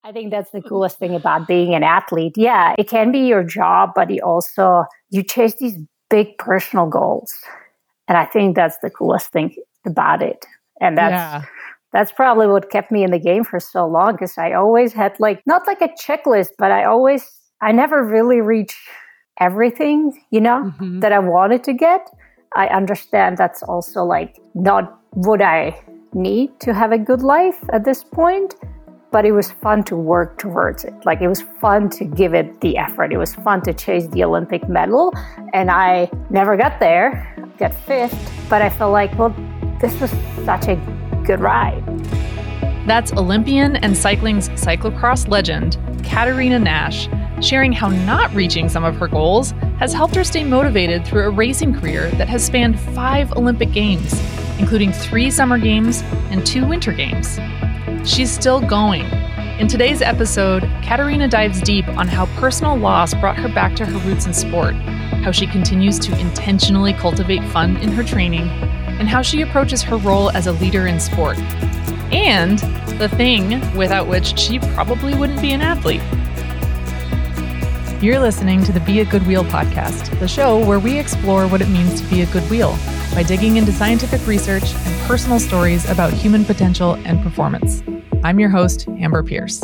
I think that's the coolest thing about being an athlete. Yeah, it can be your job, but you chase these big personal goals. And I think that's the coolest thing about it. And that's probably what kept me in the game for so long, because I always had not like a checklist, but I never really reached everything, that I wanted to get. I understand that's also not what I need to have a good life at this point. But it was fun to work towards it. It was fun to give it the effort. It was fun to chase the Olympic medal. And I never got there, got fifth. But I felt this was such a good ride. That's Olympian and cycling's cyclocross legend, Katarina Nash, sharing how not reaching some of her goals has helped her stay motivated through a racing career that has spanned 5 Olympic Games, including 3 Summer Games and 2 Winter Games. She's still going. In today's episode, Katarina dives deep on how personal loss brought her back to her roots in sport, how she continues to intentionally cultivate fun in her training, and how she approaches her role as a leader in sport. And the thing without which she probably wouldn't be an athlete. You're listening to the Be a Good Wheel podcast, the show where we explore what it means to be a good wheel by digging into scientific research and personal stories about human potential and performance. I'm your host, Amber Pierce.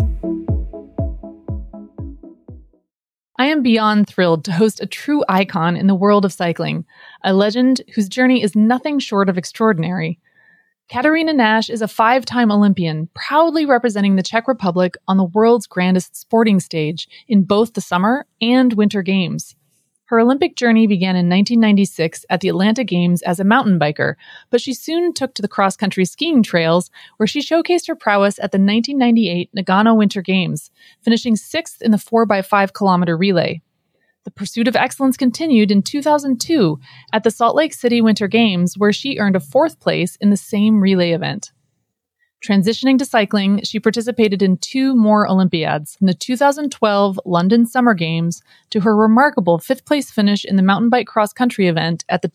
I am beyond thrilled to host a true icon in the world of cycling, a legend whose journey is nothing short of extraordinary. Katarina Nash is a 5-time Olympian, proudly representing the Czech Republic on the world's grandest sporting stage in both the Summer and Winter Games. Her Olympic journey began in 1996 at the Atlanta Games as a mountain biker, but she soon took to the cross-country skiing trails, where she showcased her prowess at the 1998 Nagano Winter Games, finishing 6th in the 4x5-kilometer relay. The pursuit of excellence continued in 2002 at the Salt Lake City Winter Games, where she earned a 4th place in the same relay event. Transitioning to cycling, she participated in 2 more Olympiads, from the 2012 London Summer Games to her remarkable 5th place finish in the mountain bike cross-country event at the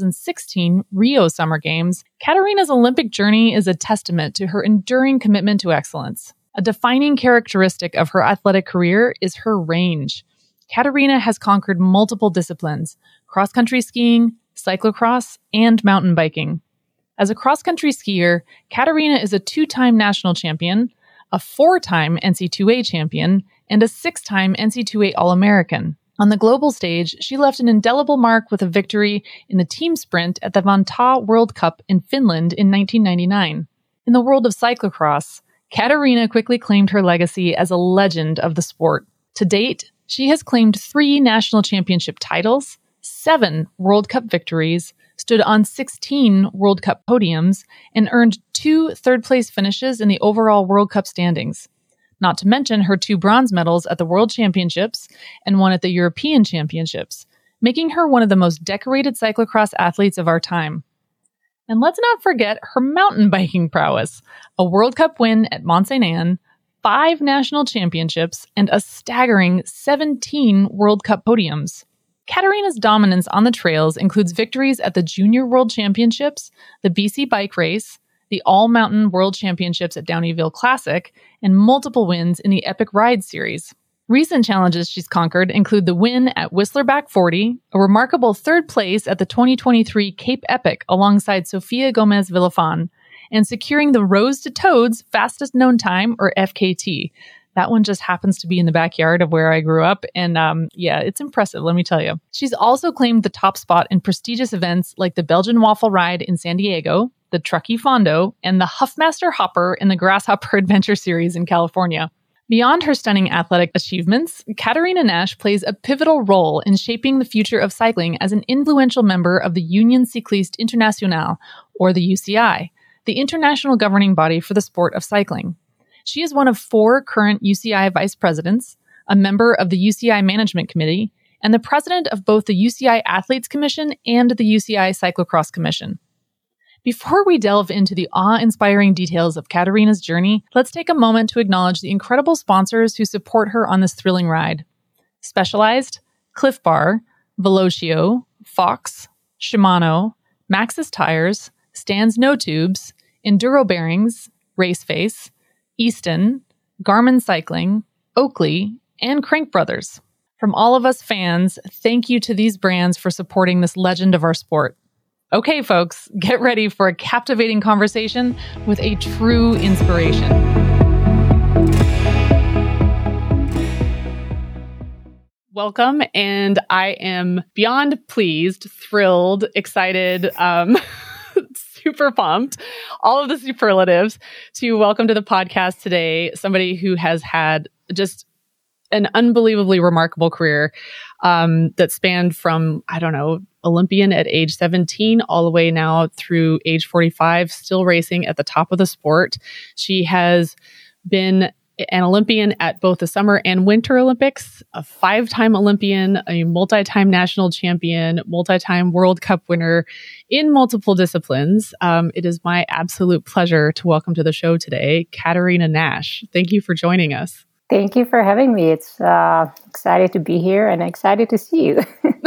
2016 Rio Summer Games. Katarina's Olympic journey is a testament to her enduring commitment to excellence. A defining characteristic of her athletic career is her range. Katarina has conquered multiple disciplines: cross-country skiing, cyclocross, and mountain biking. As a cross-country skier, Katarina is a 2-time national champion, a 4-time NC2A champion, and a 6-time NC2A All-American. On the global stage, she left an indelible mark with a victory in the team sprint at the Vantaa World Cup in Finland in 1999. In the world of cyclocross, Katarina quickly claimed her legacy as a legend of the sport. To date, she has claimed 3 national championship titles, 7 World Cup victories, stood on 16 World Cup podiums, and earned 2 third-place finishes in the overall World Cup standings. Not to mention her 2 bronze medals at the World Championships and 1 at the European Championships, making her one of the most decorated cyclocross athletes of our time. And let's not forget her mountain biking prowess: a World Cup win at Mont Saint Anne, 5 national championships, and a staggering 17 World Cup podiums. Katarina's dominance on the trails includes victories at the Junior World Championships, the BC Bike Race, the All-Mountain World Championships at Downieville Classic, and multiple wins in the Epic Ride Series. Recent challenges she's conquered include the win at Whistler Back 40, a remarkable 3rd place at the 2023 Cape Epic alongside Sofia Gomez Villafan, and securing the Rose to Toads fastest known time, or FKT. That one just happens to be in the backyard of where I grew up. And it's impressive, let me tell you. She's also claimed the top spot in prestigious events like the Belgian Waffle Ride in San Diego, the Truckee Fondo, and the Huffmaster Hopper in the Grasshopper Adventure Series in California. Beyond her stunning athletic achievements, Katarina Nash plays a pivotal role in shaping the future of cycling as an influential member of the Union Cycliste Internationale, or the UCI, the international governing body for the sport of cycling. She is one of 4 current UCI vice presidents, a member of the UCI Management Committee, and the president of both the UCI Athletes Commission and the UCI Cyclocross Commission. Before we delve into the awe-inspiring details of Katarina's journey, let's take a moment to acknowledge the incredible sponsors who support her on this thrilling ride: Specialized, Cliff Bar, Velocio, Fox, Shimano, Maxxis Tires, Stan's No Tubes, Enduro Bearings, Raceface, Easton, Garmin Cycling, Oakley, and Crank Brothers. From all of us fans, thank you to these brands for supporting this legend of our sport. Okay, folks, get ready for a captivating conversation with a true inspiration. Welcome, and I am beyond pleased, thrilled, excited, super pumped, all of the superlatives, to welcome to the podcast today somebody who has had just an unbelievably remarkable career that spanned from, Olympian at age 17 all the way now through age 45, still racing at the top of the sport. She has been an Olympian at both the Summer and Winter Olympics, a 5-time Olympian, a multi-time national champion, multi-time World Cup winner in multiple disciplines. It is my absolute pleasure to welcome to the show today, Katarina Nash. Thank you for joining us. Thank you for having me. It's excited to be here and excited to see you.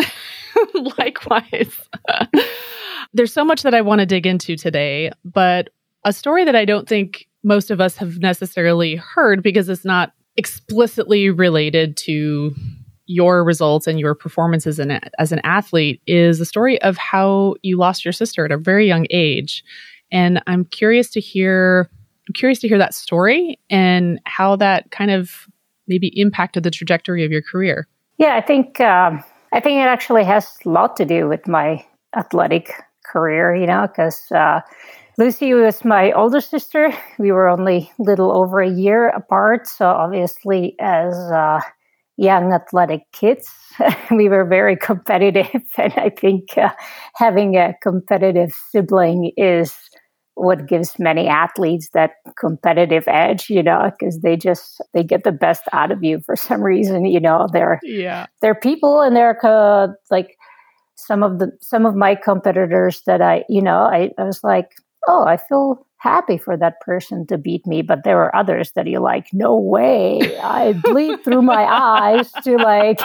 Likewise. There's so much that I want to dig into today, but a story that I don't think most of us have necessarily heard because it's not explicitly related to your results and your performances as an athlete is the story of how you lost your sister at a very young age. And I'm curious to hear that story and how that kind of maybe impacted the trajectory of your career. Yeah, I think it actually has a lot to do with my athletic career, because Lucy was my older sister. We were only a little over a year apart. So obviously as young athletic kids, we were very competitive. And I think having a competitive sibling is what gives many athletes that competitive edge, because they get the best out of you for some reason. They're people, and they're like some of my competitors that I was like, oh, I feel happy for that person to beat me. But there were others that you're like, no way, I bleed through my eyes to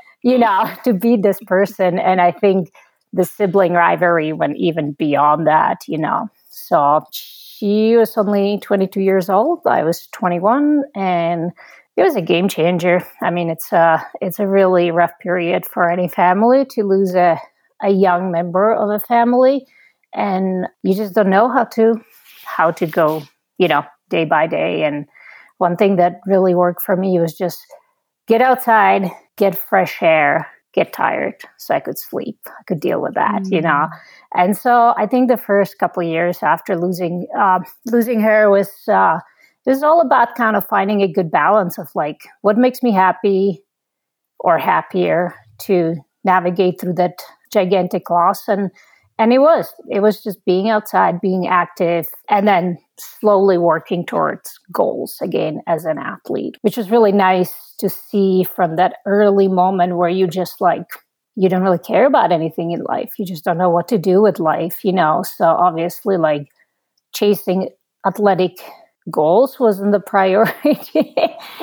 to beat this person. And I think the sibling rivalry went even beyond that, So she was only 22 years old. I was 21, and it was a game changer. I mean, it's a really rough period for any family to lose a young member of a family. And you just don't know how to go, day by day. And one thing that really worked for me was just get outside, get fresh air, get tired so I could sleep. I could deal with that, And so I think the first couple of years after losing her was it was all about kind of finding a good balance of like what makes me happy or happier to navigate through that gigantic loss. And it was just being outside, being active, and then slowly working towards goals again as an athlete, which was really nice to see from that early moment where you just you don't really care about anything in life. You just don't know what to do with life, So obviously chasing athletic goals wasn't the priority,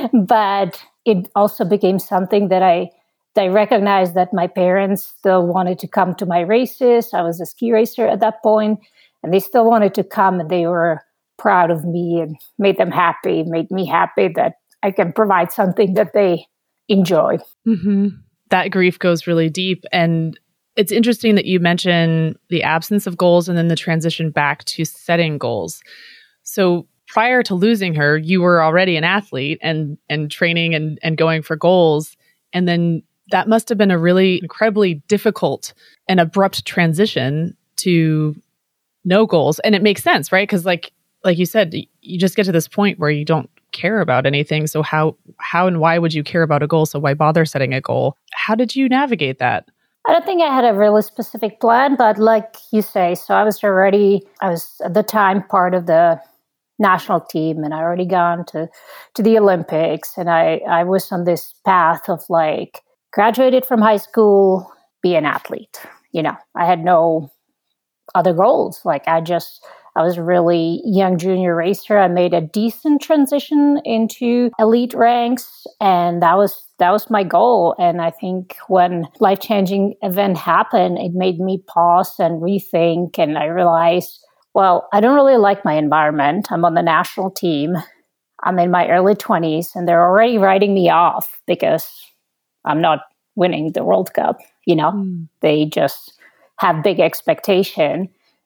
but it also became something that I recognized that my parents still wanted to come to my races. I was a ski racer at that point, and they still wanted to come, and they were proud of me and made me happy that I can provide something that they enjoy. Mm-hmm. That grief goes really deep. And it's interesting that you mention the absence of goals and then the transition back to setting goals. So prior to losing her, you were already an athlete and training and going for goals. And then that must have been a really incredibly difficult and abrupt transition to no goals. And it makes sense, right? Because like you said, you just get to this point where you don't care about anything. So how and why would you care about a goal? So why bother setting a goal? How did you navigate that? I don't think I had a really specific plan, but like you say, so I was at the time part of the national team, and I already gone to the Olympics, and I was on this path of graduated from high school, be an athlete. I had no other goals. I was a really young junior racer. I made a decent transition into elite ranks, and that was my goal. And I think when life-changing event happened, it made me pause and rethink, and I realized, well, I don't really like my environment. I'm on the national team. I'm in my early 20s and they're already writing me off because I'm not winning the World Cup. They just have big expectation.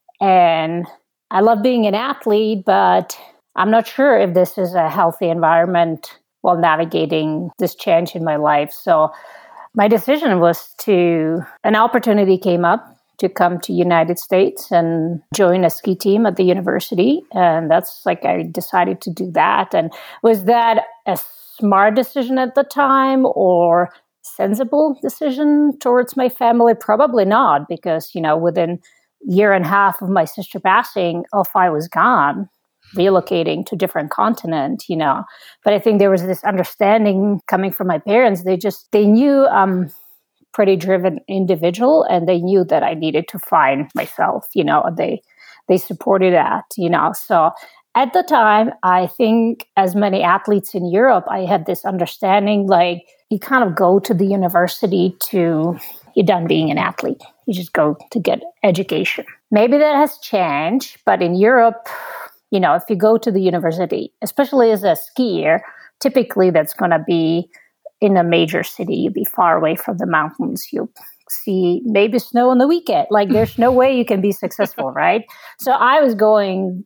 And I love being an athlete, but I'm not sure if this is a healthy environment while navigating this change in my life. So my decision was an opportunity came up to come to United States and join a ski team at the university. And that's I decided to do that. And was that a smart decision at the time or sensible decision towards my family? Probably not, because, within a year and a half of my sister passing, off I was gone, relocating to different continent, But I think there was this understanding coming from my parents. They knew pretty driven individual, and they knew that I needed to find myself. They supported that. So at the time, I think as many athletes in Europe, I had this understanding you kind of go to the university you're done being an athlete. You just go to get education. Maybe that has changed, but in Europe, if you go to the university, especially as a skier, typically that's going to be in a major city. You'll be far away from the mountains. You'll see maybe snow on the weekend. There's no way you can be successful, right? So I was coming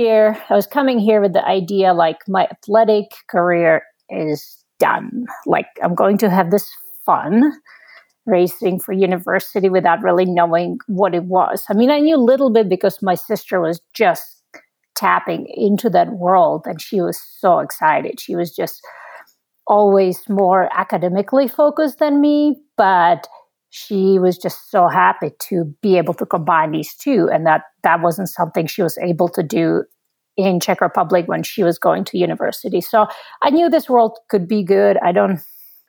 here with the idea my athletic career is done. I'm going to have this fun racing for university without really knowing what it was. I mean, I knew a little bit because my sister was just tapping into that world and she was so excited. She was just always more academically focused than me, but she was just so happy to be able to combine these two. And that wasn't something she was able to do in Czech Republic when she was going to university. So I knew this world could be good. I don't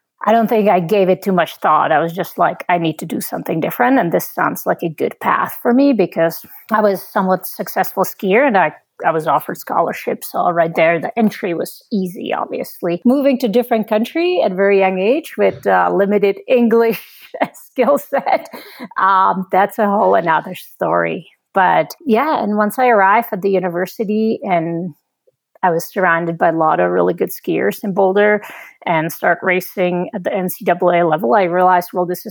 think I gave it too much thought. I was just I need to do something different. And this sounds like a good path for me because I was somewhat successful skier and I was offered scholarships. So right there, the entry was easy, obviously. Moving to different country at a very young age with limited English skill set, that's a whole another story. But yeah, and once I arrived at the university and I was surrounded by a lot of really good skiers in Boulder and start racing at the NCAA level, I realized, well, this is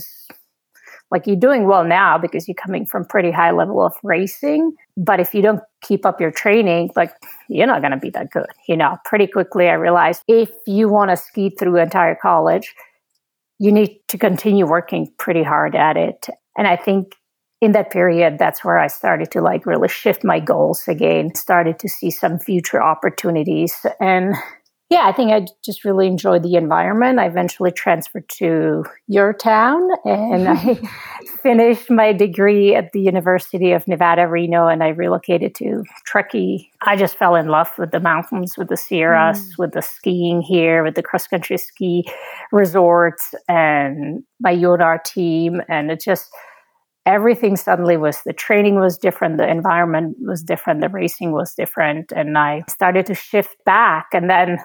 you're doing well now because you're coming from pretty high level of racing. But if you don't keep up your training, you're not going to be that good. Pretty quickly I realized if you want to ski through entire college, you need to continue working pretty hard at it. And I think in that period, that's where I started to really shift my goals again, started to see some future opportunities. And yeah, I think I just really enjoyed the environment. I eventually transferred to your town and I finished my degree at the University of Nevada, Reno, and I relocated to Truckee. I just fell in love with the mountains, with the Sierras, with the skiing here, with the cross-country ski resorts and my Yodar team. And it just, everything suddenly the training was different, the environment was different, the racing was different. And I started to shift back. And then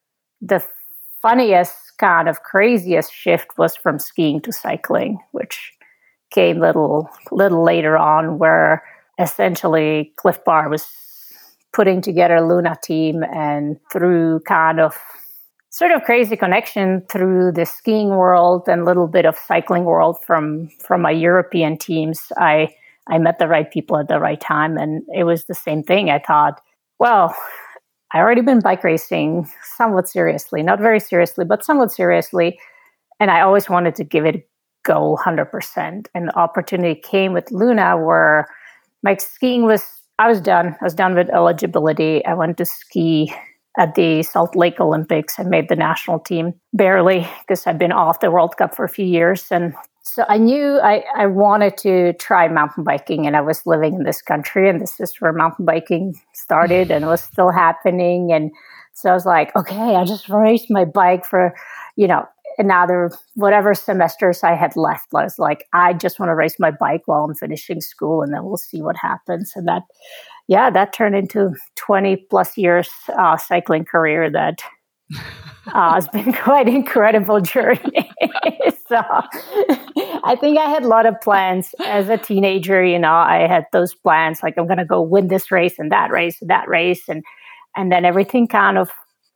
the funniest, kind of craziest shift was from skiing to cycling, which came little later on, where essentially Cliff Bar was putting together a Luna team, and through kind of sort of crazy connection through the skiing world and a little bit of cycling world from my European teams, I met the right people at the right time. And it was the same thing. I thought, well, I already been bike racing somewhat seriously, not very seriously, but somewhat seriously. And I always wanted to give it a go 100%. And the opportunity came with Luna where my skiing I was done. I was done with eligibility. I went to ski at the Salt Lake Olympics and made the national team barely because I'd been off the World Cup for a few years. And so I knew I wanted to try mountain biking, and I was living in this country, and this is where mountain biking started and it was still happening. And so I was like, okay, I just raced my bike for, another whatever semesters I had left. I was like, I just want to race my bike while I'm finishing school, and then we'll see what happens. And that turned into 20 plus years cycling career that has been quite an incredible journey. So I think I had a lot of plans as a teenager. I had those plans, like I'm going to go win this race and that race and that race. And then everything kind of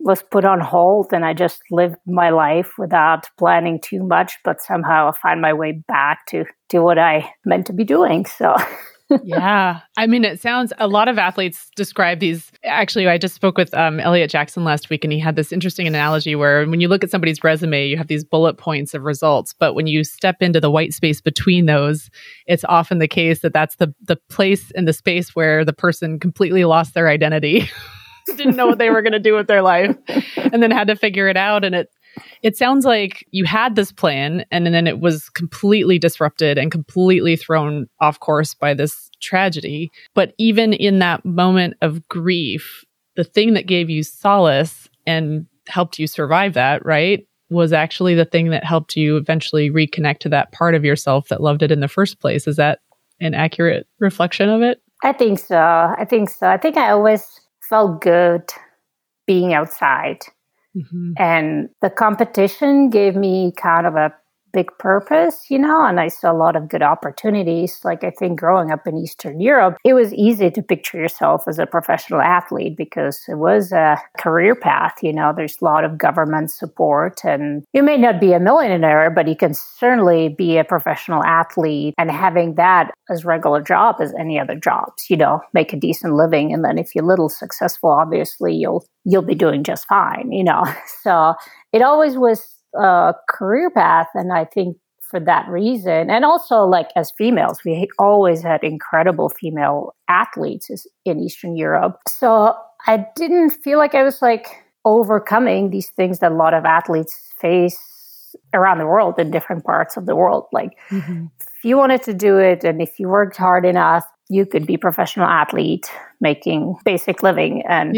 was put on hold and I just lived my life without planning too much, but somehow I find my way back to do what I meant to be doing. So yeah. I mean, it sounds, a lot of athletes describe these. Actually, I just spoke with Elliot Jackson last week, and he had this interesting analogy where when you look at somebody's resume, you have these bullet points of results. But when you step into the white space between those, it's often the case that that's the place and the space where the person completely lost their identity, didn't know what they were going to do with their life, and then had to figure it out. And it sounds like you had this plan and then it was completely disrupted and completely thrown off course by this tragedy. But even in that moment of grief, the thing that gave you solace and helped you survive that, right, was actually the thing that helped you eventually reconnect to that part of yourself that loved it in the first place. Is that an accurate reflection of it? I think so. I think I always felt good being outside. Mm-hmm. And the competition gave me kind of a big purpose, and I saw a lot of good opportunities. Like I think growing up in Eastern Europe, it was easy to picture yourself as a professional athlete because it was a career path. There's a lot of government support and you may not be a millionaire, but you can certainly be a professional athlete and having that as regular job as any other jobs, make a decent living. And then if you're a little successful, obviously you'll be doing just fine, So it always was a career path. And I think for that reason, and also like as females, we always had incredible female athletes in Eastern Europe. So I didn't feel like I was like overcoming these things that a lot of athletes face around the world in different parts of the world. Like if you wanted to do it and if you worked hard enough, you could be a professional athlete making basic living. And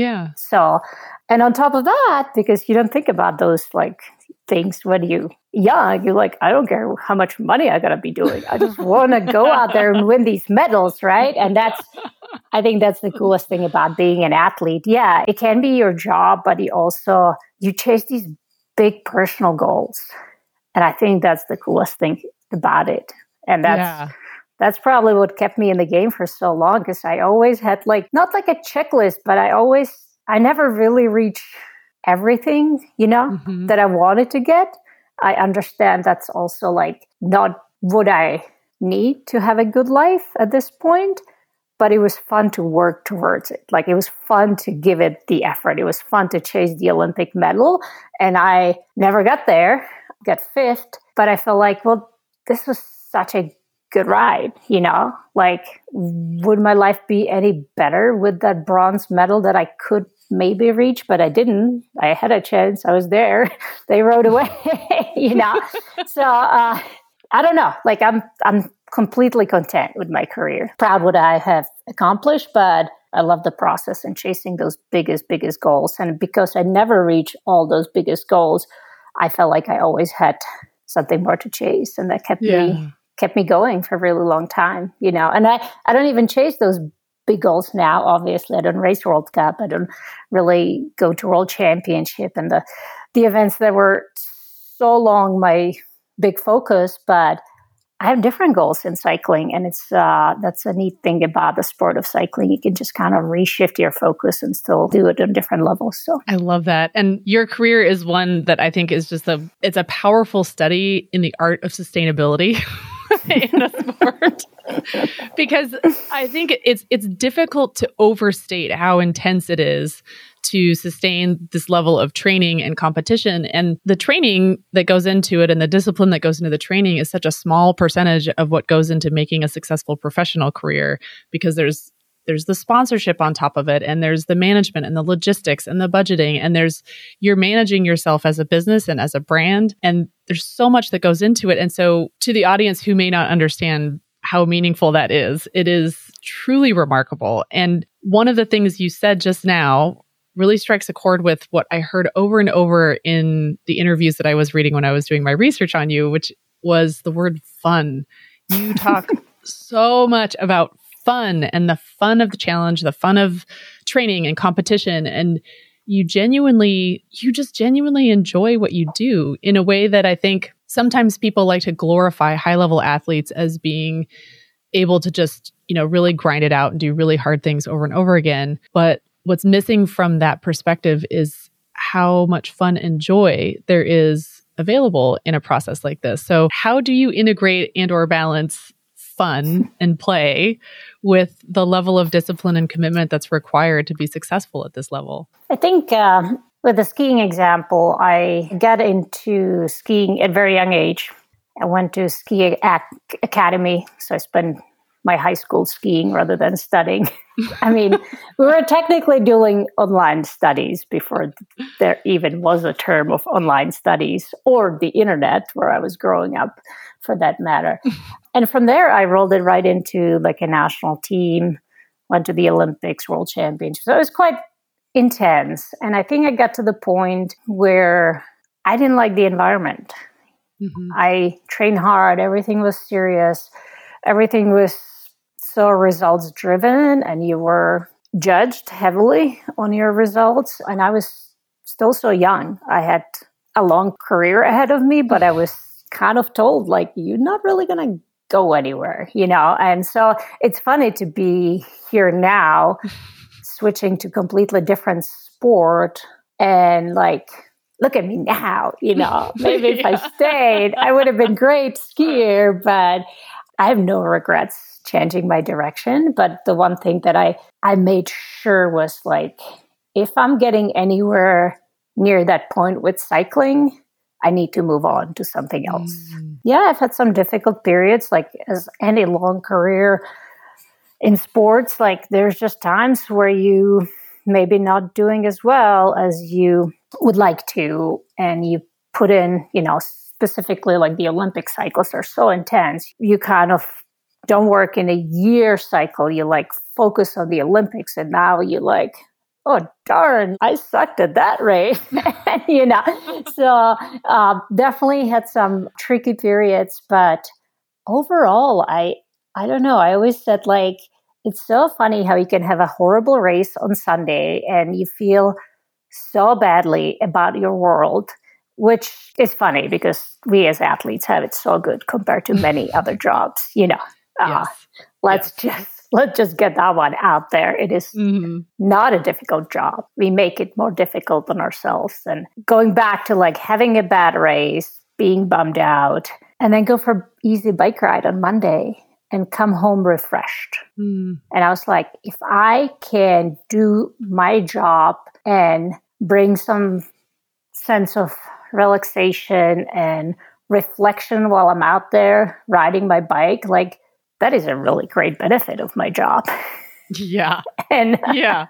and on top of that, because you don't think about those like things when you're young, you're like, I don't care how much money I gotta be doing. I just want to go out there and win these medals, right? And I think that's the coolest thing about being an athlete. Yeah, it can be your job, but you chase these big personal goals. And I think that's the coolest thing about it. And that's probably what kept me in the game for so long, because I always had like, not like a checklist, but I never really reached everything, that I wanted to get. I understand that's also like not what I need to have a good life at this point, but it was fun to work towards it. Like it was fun to give it the effort. It was fun to chase the Olympic medal. And I never got there, got fifth, but I felt like, well, this was such a good ride, like would my life be any better with that bronze medal that I could maybe reach, but I didn't. I had a chance. I was there. They rode away, So I don't know. Like I'm completely content with my career. Proud what I have accomplished, but I love the process and chasing those biggest goals. And because I never reached all those biggest goals, I felt like I always had something more to chase, and that kept me going for a really long time, And I don't even chase those big goals now. Obviously, I don't race World Cup. I don't really go to World Championship and the events that were so long my big focus. But I have different goals in cycling, and it's that's a neat thing about the sport of cycling. You can just kind of reshift your focus and still do it on different levels. So I love that. And your career is one that I think is just it's a powerful study in the art of sustainability. In a sport, because I think it's difficult to overstate how intense it is to sustain this level of training and competition. And the training that goes into it and the discipline that goes into the training is such a small percentage of what goes into making a successful professional career, because there's the sponsorship on top of it, and there's the management and the logistics and the budgeting, and you're managing yourself as a business and as a brand, and there's so much that goes into it. And so to the audience who may not understand how meaningful that is, it is truly remarkable. And one of the things you said just now really strikes a chord with what I heard over and over in the interviews that I was reading when I was doing my research on you, which was the word fun. You talk so much about fun and the fun of the challenge, the fun of training and competition. And you just genuinely enjoy what you do in a way that I think sometimes people like to glorify high-level athletes as being able to just, really grind it out and do really hard things over and over again. But what's missing from that perspective is how much fun and joy there is available in a process like this. So how do you integrate and or balance fun and play with the level of discipline and commitment that's required to be successful at this level? I think with the skiing example, I got into skiing at a very young age. I went to ski academy, so I spent my high school skiing rather than studying. I mean, we were technically doing online studies before there even was a term of online studies or the internet where I was growing up, for that matter. And from there, I rolled it right into like a national team, went to the Olympics, World Championships. So it was quite intense. And I think I got to the point where I didn't like the environment. Mm-hmm. I trained hard. Everything was serious. Everything was so results driven, and you were judged heavily on your results. And I was still so young. I had a long career ahead of me, but I was kind of told, like, you're not really going to go anywhere, you know? And so it's funny to be here now, switching to completely different sport and like, look at me now, you know, maybe if I stayed, I would have been great skier, but I have no regrets changing my direction. But the one thing that I made sure was like, if I'm getting anywhere near that point with cycling, I need to move on to something else. Yeah, I've had some difficult periods, like as any long career in sports, like there's just times where you maybe not doing as well as you would like to. And you put in, you know, specifically like the Olympic cycles are so intense. You kind of don't work in a year cycle. You like focus on the Olympics. And now you like, oh, darn, I sucked at that race. You know, so definitely had some tricky periods. But overall, I don't know. I always said, like, it's so funny how you can have a horrible race on Sunday and you feel so badly about your world, which is funny because we as athletes have it so good compared to many other jobs, you know. Let's just get that one out there. It is not a difficult job. We make it more difficult on ourselves. And going back to like having a bad race, being bummed out, and then go for easy bike ride on Monday and come home refreshed. And I was like, if I can do my job and bring some sense of relaxation and reflection while I'm out there riding my bike, like that is a really great benefit of my job. Yeah. And yeah.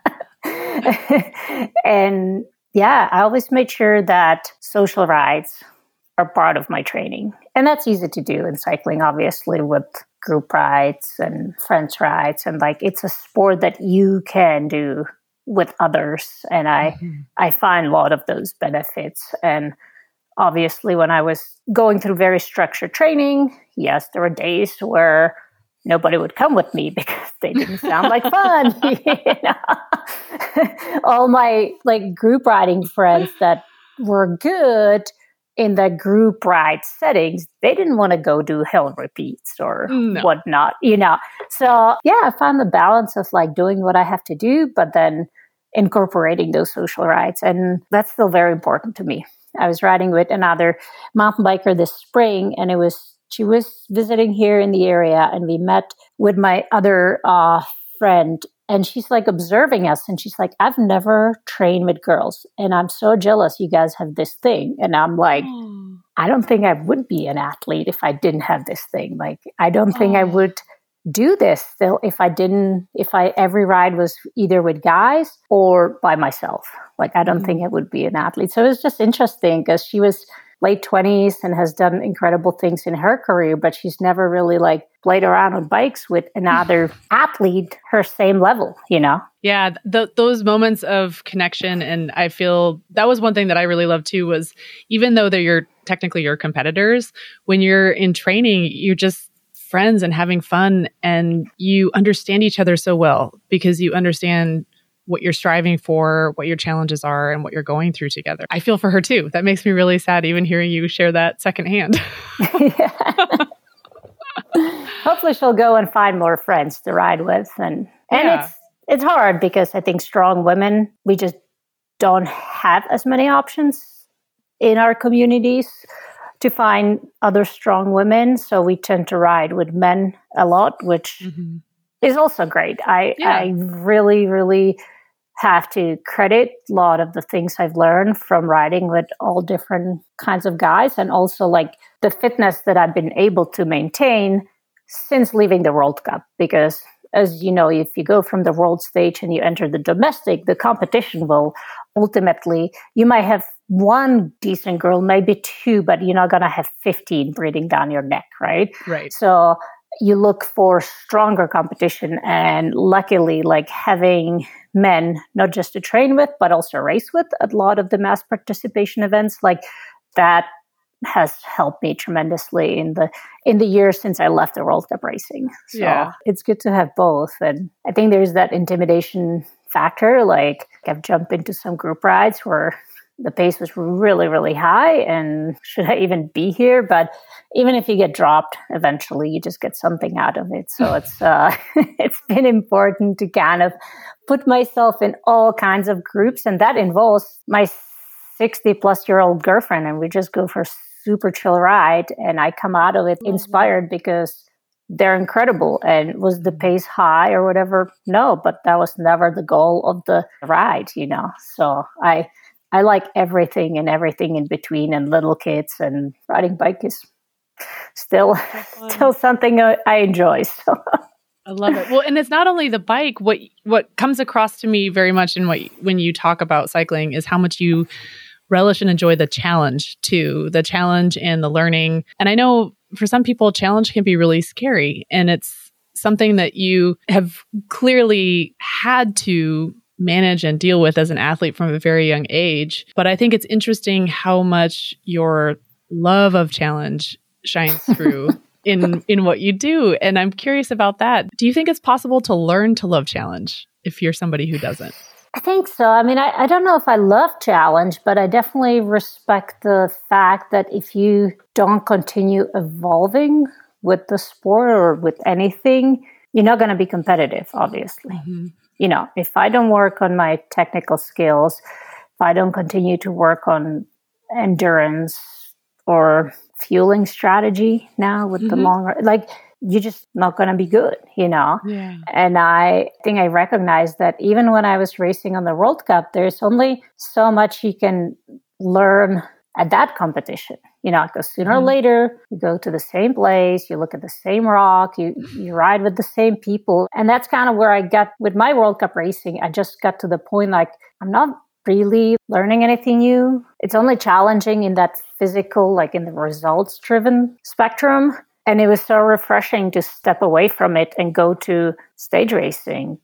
And yeah, I always made sure that social rides are part of my training. And that's easy to do in cycling, obviously, with group rides and friends rides. And like, it's a sport that you can do with others. And I find a lot of those benefits. And obviously, when I was going through very structured training, yes, there were days where nobody would come with me because they didn't sound like fun. You know? All my like group riding friends that were good in the group ride settings, they didn't want to go do hill repeats or whatnot, you know. So yeah, I found the balance of like doing what I have to do, but then incorporating those social rides. And that's still very important to me. I was riding with another mountain biker this spring, and she was visiting here in the area, and we met with my other friend, and she's like observing us, and she's like, I've never trained with girls, and I'm so jealous you guys have this thing. And I'm like, I don't think I would be an athlete if I didn't have this thing. Like, I don't think I would do this still if every ride was either with guys or by myself. Like, I don't think I would be an athlete. So it was just interesting because she was late 20s and has done incredible things in her career, but she's never really like played around on bikes with another athlete her same level, you know? Yeah, those moments of connection. And I feel that was one thing that I really loved too, was even though they're technically your competitors, when you're in training, you're just friends and having fun, and you understand each other so well because you understand what you're striving for, what your challenges are, and what you're going through together. I feel for her too. That makes me really sad even hearing you share that secondhand. Hopefully she'll go and find more friends to ride with. And it's hard because I think strong women, we just don't have as many options in our communities to find other strong women. So we tend to ride with men a lot, which is also great. I really, really have to credit a lot of the things I've learned from riding with all different kinds of guys, and also like the fitness that I've been able to maintain since leaving the World Cup. Because as you know, if you go from the world stage and you enter the domestic, the competition will ultimately, you might have one decent girl, maybe two, but you're not going to have 15 breathing down your neck, right? Right. So you look for stronger competition, and luckily, like having men not just to train with but also race with at a lot of the mass participation events, like that has helped me tremendously in the years since I left the World Cup racing. So it's good to have both. And I think there's that intimidation factor. Like I've jumped into some group rides where the pace was really, really high, and should I even be here? But even if you get dropped, eventually you just get something out of it. So it's it's been important to kind of put myself in all kinds of groups, and that involves my 60-plus-year-old girlfriend, and we just go for a super chill ride, and I come out of it inspired because they're incredible. And was the pace high or whatever? No, but that was never the goal of the ride, you know. So I like everything and everything in between, and little kids, and riding bike is still something I enjoy. So I love it. Well, and it's not only the bike. What comes across to me very much in when you talk about cycling is how much you relish and enjoy the challenge too, the challenge and the learning. And I know for some people, challenge can be really scary, and it's something that you have clearly had to manage and deal with as an athlete from a very young age. But I think it's interesting how much your love of challenge shines through in what you do. And I'm curious about that. Do you think it's possible to learn to love challenge if you're somebody who doesn't? I think so. I mean, I don't know if I love challenge, but I definitely respect the fact that if you don't continue evolving with the sport or with anything, you're not going to be competitive, obviously. You know, if I don't work on my technical skills, if I don't continue to work on endurance or fueling strategy now with the longer, like, you're just not going to be good, you know? Yeah. And I think I recognized that even when I was racing on the World Cup, there's only so much you can learn at that competition, you know, because sooner or later you go to the same place, you look at the same rock, you ride with the same people. And that's kind of where I got with my World Cup racing. I just got to the point, like, I'm not really learning anything new. It's only challenging in that physical, like in the results driven spectrum. And it was so refreshing to step away from it and go to stage racing,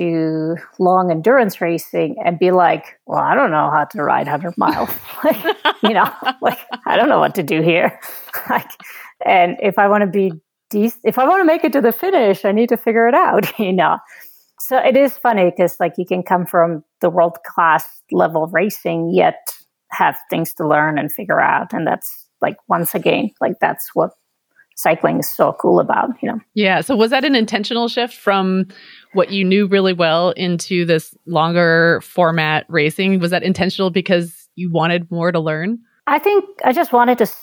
to long endurance racing, and be like, well, I don't know how to ride 100 miles. Like, you know, like, I don't know what to do here. Like, and if I want to be if I want to make it to the finish, I need to figure it out, you know. So it is funny because, like, you can come from the world class level racing, yet have things to learn and figure out. And that's, like, once again, like, that's what cycling is so cool about, you know. Yeah. So was that an intentional shift from what you knew really well into this longer format racing? Was that intentional because you wanted more to learn? I think I just wanted to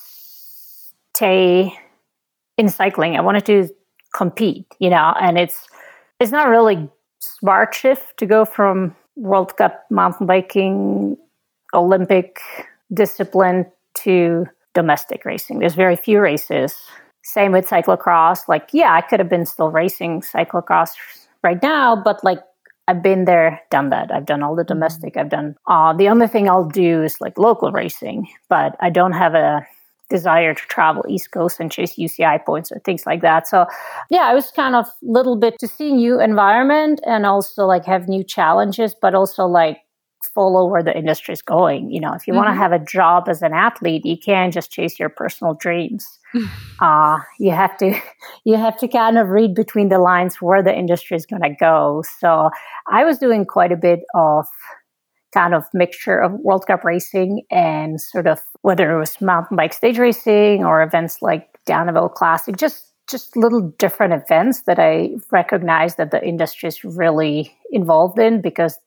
stay in cycling. I wanted to compete, you know, and it's not really smart shift to go from World Cup mountain biking, Olympic discipline to domestic racing. There's very few races. Same with cyclocross. Like, yeah, I could have been still racing cyclocross right now, but like, I've been there, done that. I've done all the domestic. I've done, the only thing I'll do is like local racing, but I don't have a desire to travel East Coast and chase UCI points or things like that. So yeah, I was kind of a little bit to see new environment and also like have new challenges, but also like follow where the industry is going. You know, if you want to have a job as an athlete, you can't just chase your personal dreams. You have to kind of read between the lines where the industry is going to go. So I was doing quite a bit of kind of mixture of World Cup racing and sort of whether it was mountain bike stage racing or events like Downhill Classic, just little different events that I recognized that the industry is really involved in, because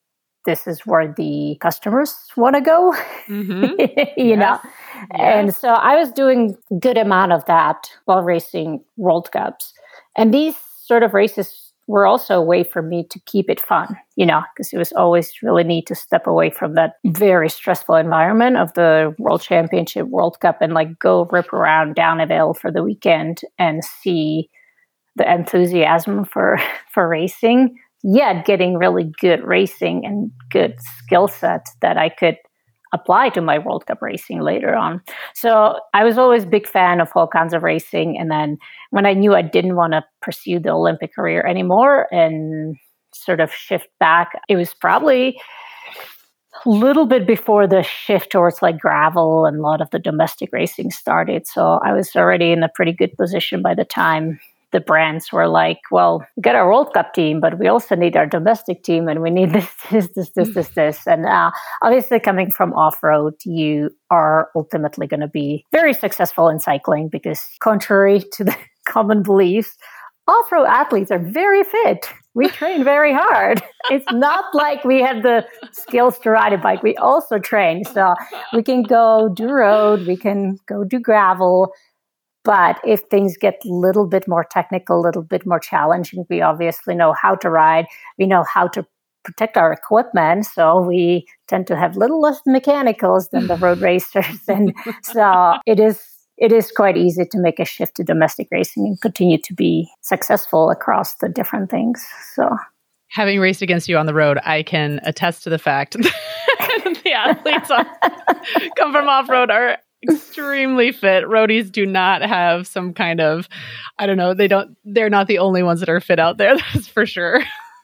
this is where the customers want to go, you know? And so I was doing a good amount of that while racing World Cups. And these sort of races were also a way for me to keep it fun, you know, because it was always really neat to step away from that very stressful environment of the World Championship, World Cup, and like go rip around Downhill for the weekend and see the enthusiasm for racing, yet getting really good racing and good skill set that I could apply to my World Cup racing later on. So I was always a big fan of all kinds of racing. And then when I knew I didn't want to pursue the Olympic career anymore and sort of shift back, it was probably a little bit before the shift towards like gravel and a lot of the domestic racing started. So I was already in a pretty good position by the time the brands were like, well, we got our World Cup team, but we also need our domestic team, and we need this. And obviously coming from off-road, you are ultimately going to be very successful in cycling because contrary to the common beliefs, off-road athletes are very fit. We train very hard. It's not like we have the skills to ride a bike. We also train. So we can go do road, we can go do gravel. But if things get a little bit more technical, a little bit more challenging, we obviously know how to ride. We know how to protect our equipment. So we tend to have little less mechanicals than the road racers. And so it is quite easy to make a shift to domestic racing and continue to be successful across the different things. So having raced against you on the road, I can attest to the fact that the athletes come from off-road are extremely fit. Roadies do not have some kind of, I don't know, they're not the only ones that are fit out there, that's for sure.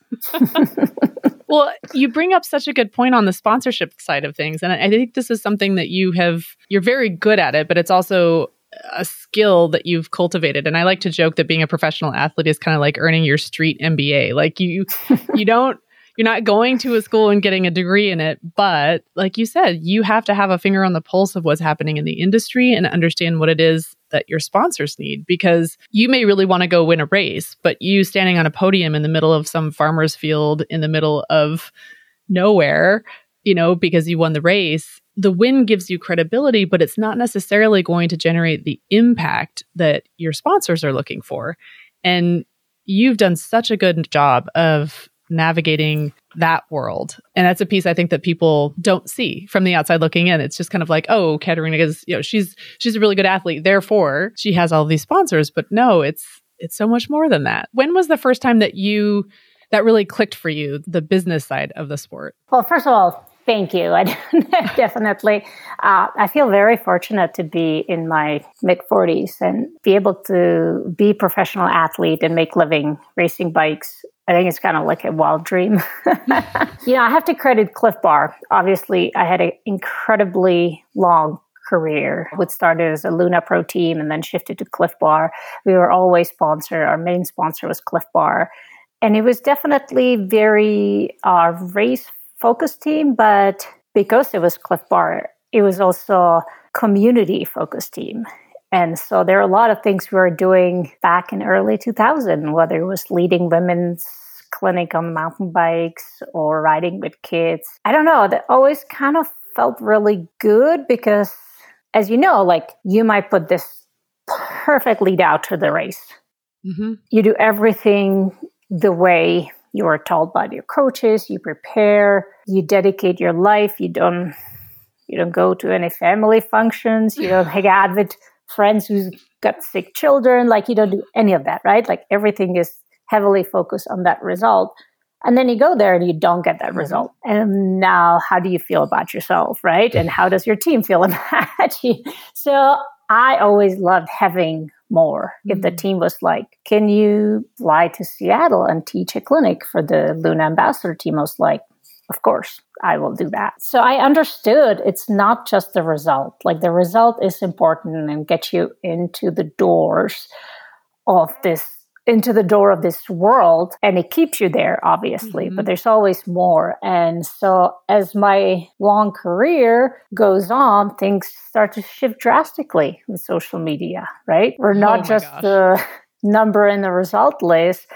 Well, you bring up such a good point on the sponsorship side of things. And I think this is something that you're very good at it, but it's also a skill that you've cultivated. And I like to joke that being a professional athlete is kind of like earning your street MBA. Like you're not going to a school and getting a degree in it, but like you said, you have to have a finger on the pulse of what's happening in the industry and understand what it is that your sponsors need, because you may really want to go win a race, but you standing on a podium in the middle of some farmer's field in the middle of nowhere, you know, because you won the race, the win gives you credibility, but it's not necessarily going to generate the impact that your sponsors are looking for. And you've done such a good job of navigating that world. And that's a piece I think that people don't see from the outside looking in. It's just kind of like, oh, Katerina is, you know, she's a really good athlete, therefore she has all these sponsors. But no, it's so much more than that. When was the first time that really clicked for you, the business side of the sport? Well, first of all, thank you. I definitely, I feel very fortunate to be in my mid-40s and be able to be a professional athlete and make living racing bikes. I think it's kind of like a wild dream. You know, I have to credit Cliff Bar. Obviously, I had an incredibly long career. We started as a Luna Pro team and then shifted to Cliff Bar. We were always sponsored. Our main sponsor was Cliff Bar. And it was definitely very race-focused team, but because it was Cliff Bar, it was also a community-focused team. And so there are a lot of things we were doing back in early 2000, whether it was leading women's clinic on mountain bikes or riding with kids. I don't know, that always kind of felt really good because, as you know, like you might put this perfect lead out to the race. Mm-hmm. You do everything the way you were told by your coaches, you prepare, you dedicate your life, you don't go to any family functions, you don't hang out with friends who's got sick children, like you don't do any of that, right? Like everything is heavily focused on that result. And then you go there and you don't get that result. And now how do you feel about yourself, right? And how does your team feel about you? So I always loved having more. If the team was like, can you fly to Seattle and teach a clinic for the Luna Ambassador team? I was like, of course, I will do that. So I understood it's not just the result. Like the result is important and get you into the door of this world. And it keeps you there, obviously, but there's always more. And so as my long career goes on, things start to shift drastically with social media, right? We're not just the number in the result list.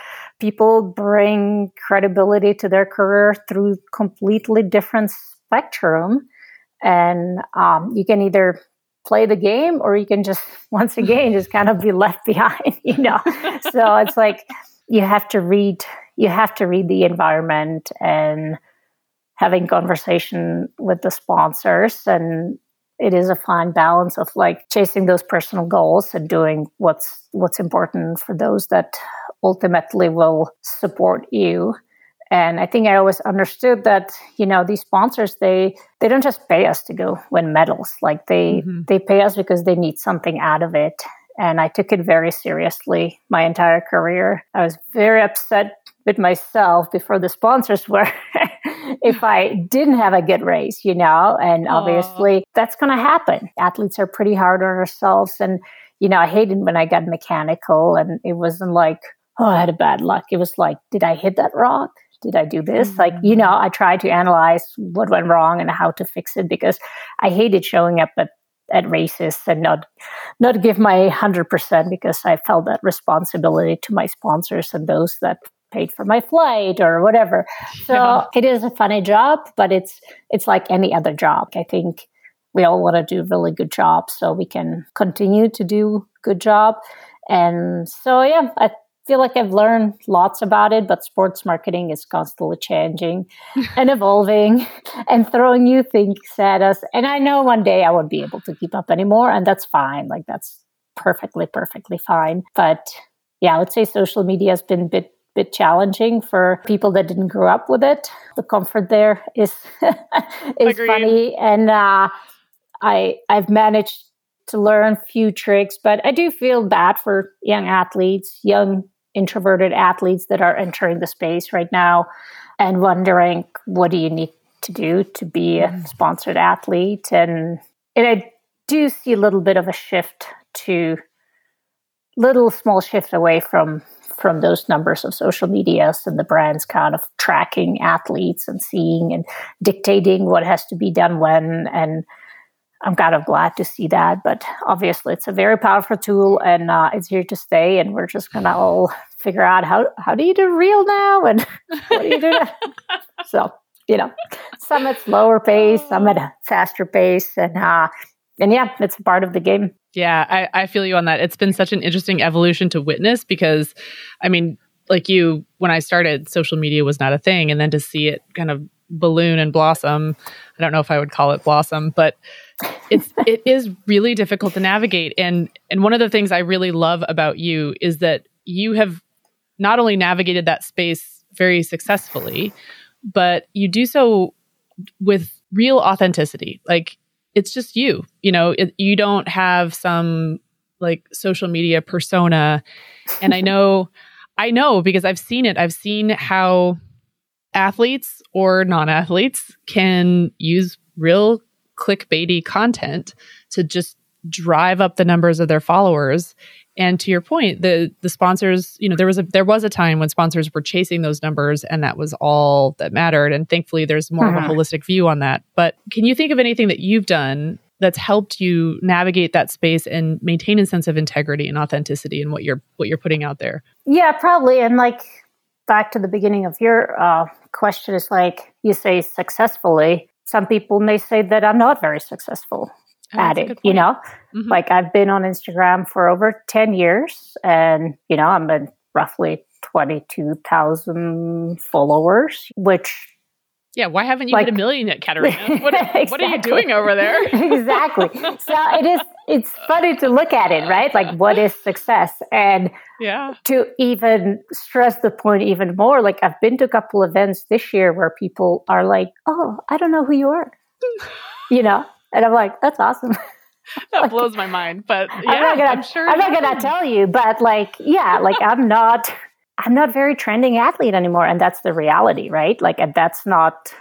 people bring credibility to their career through completely different spectrum. And you can either play the game or you can just, once again, just kind of be left behind, So it's like you have to read the environment and having conversation with the sponsors. And it is a fine balance of like chasing those personal goals and doing what's important for those that ultimately will support you. And I think I always understood that, these sponsors, they don't just pay us to go win medals. Like they pay us because they need something out of it. And I took it very seriously my entire career. I was very upset with myself before the sponsors were if I didn't have a good race, and obviously that's going to happen. Athletes are pretty hard on ourselves. And, I hated when I got mechanical and it wasn't like, oh, I had a bad luck. It was like, did I hit that rock? Did I do this? Like, I tried to analyze what went wrong and how to fix it because I hated showing up at races and not give my 100% because I felt that responsibility to my sponsors and those that paid for my flight or whatever. So It is a funny job, but it's like any other job. I think we all want to do a really good job so we can continue to do good job. And so, I feel like I've learned lots about it, but sports marketing is constantly changing and evolving and throwing new things at us. And I know one day I won't be able to keep up anymore, and that's fine. Like that's perfectly fine. But I would say social media has been a bit challenging for people that didn't grow up with it. The comfort there is funny, and I've managed to learn a few tricks, but I do feel bad for young introverted athletes that are entering the space right now and wondering, what do you need to do to be a sponsored athlete? And I do see a little bit of a small shift away from those numbers of social medias and the brands kind of tracking athletes and seeing and dictating what has to be done when. And I'm kind of glad to see that, but obviously it's a very powerful tool and it's here to stay. And we're just going to all figure out how do you do reel now and what do you do now? So, some at slower pace, some at a faster pace. And it's a part of the game. Yeah, I feel you on that. It's been such an interesting evolution to witness because, like you, when I started, social media was not a thing. And then to see it kind of balloon and blossom, I don't know if I would call it blossom, but it is really difficult to navigate. And one of the things I really love about you is that you have not only navigated that space very successfully, but you do so with real authenticity. Like it's just you, you don't have some like social media persona. And I know because I've seen it. I've seen how athletes or non-athletes can use real clickbaity content to just drive up the numbers of their followers. And to your point, the sponsors, there was a time when sponsors were chasing those numbers and that was all that mattered. And thankfully there's more of a holistic view on that. But can you think of anything that you've done that's helped you navigate that space and maintain a sense of integrity and authenticity in what you're putting out there? Yeah, probably. And like back to the beginning of your question is like you say successfully. Some people may say that I'm not very successful at it, Like I've been on Instagram for over 10 years and, I'm at roughly 22,000 followers, which... Yeah, why haven't you hit 1 million yet, Katarina? What are you doing over there? Exactly. So it's funny to look at it, right? Like what is success? And to even stress the point even more, like I've been to a couple events this year where people are like, oh, I don't know who you are, And I'm like, that's awesome. That blows my mind. But I'm not gonna tell you, but I'm not very trending athlete anymore. And that's the reality, right? Like, and that's not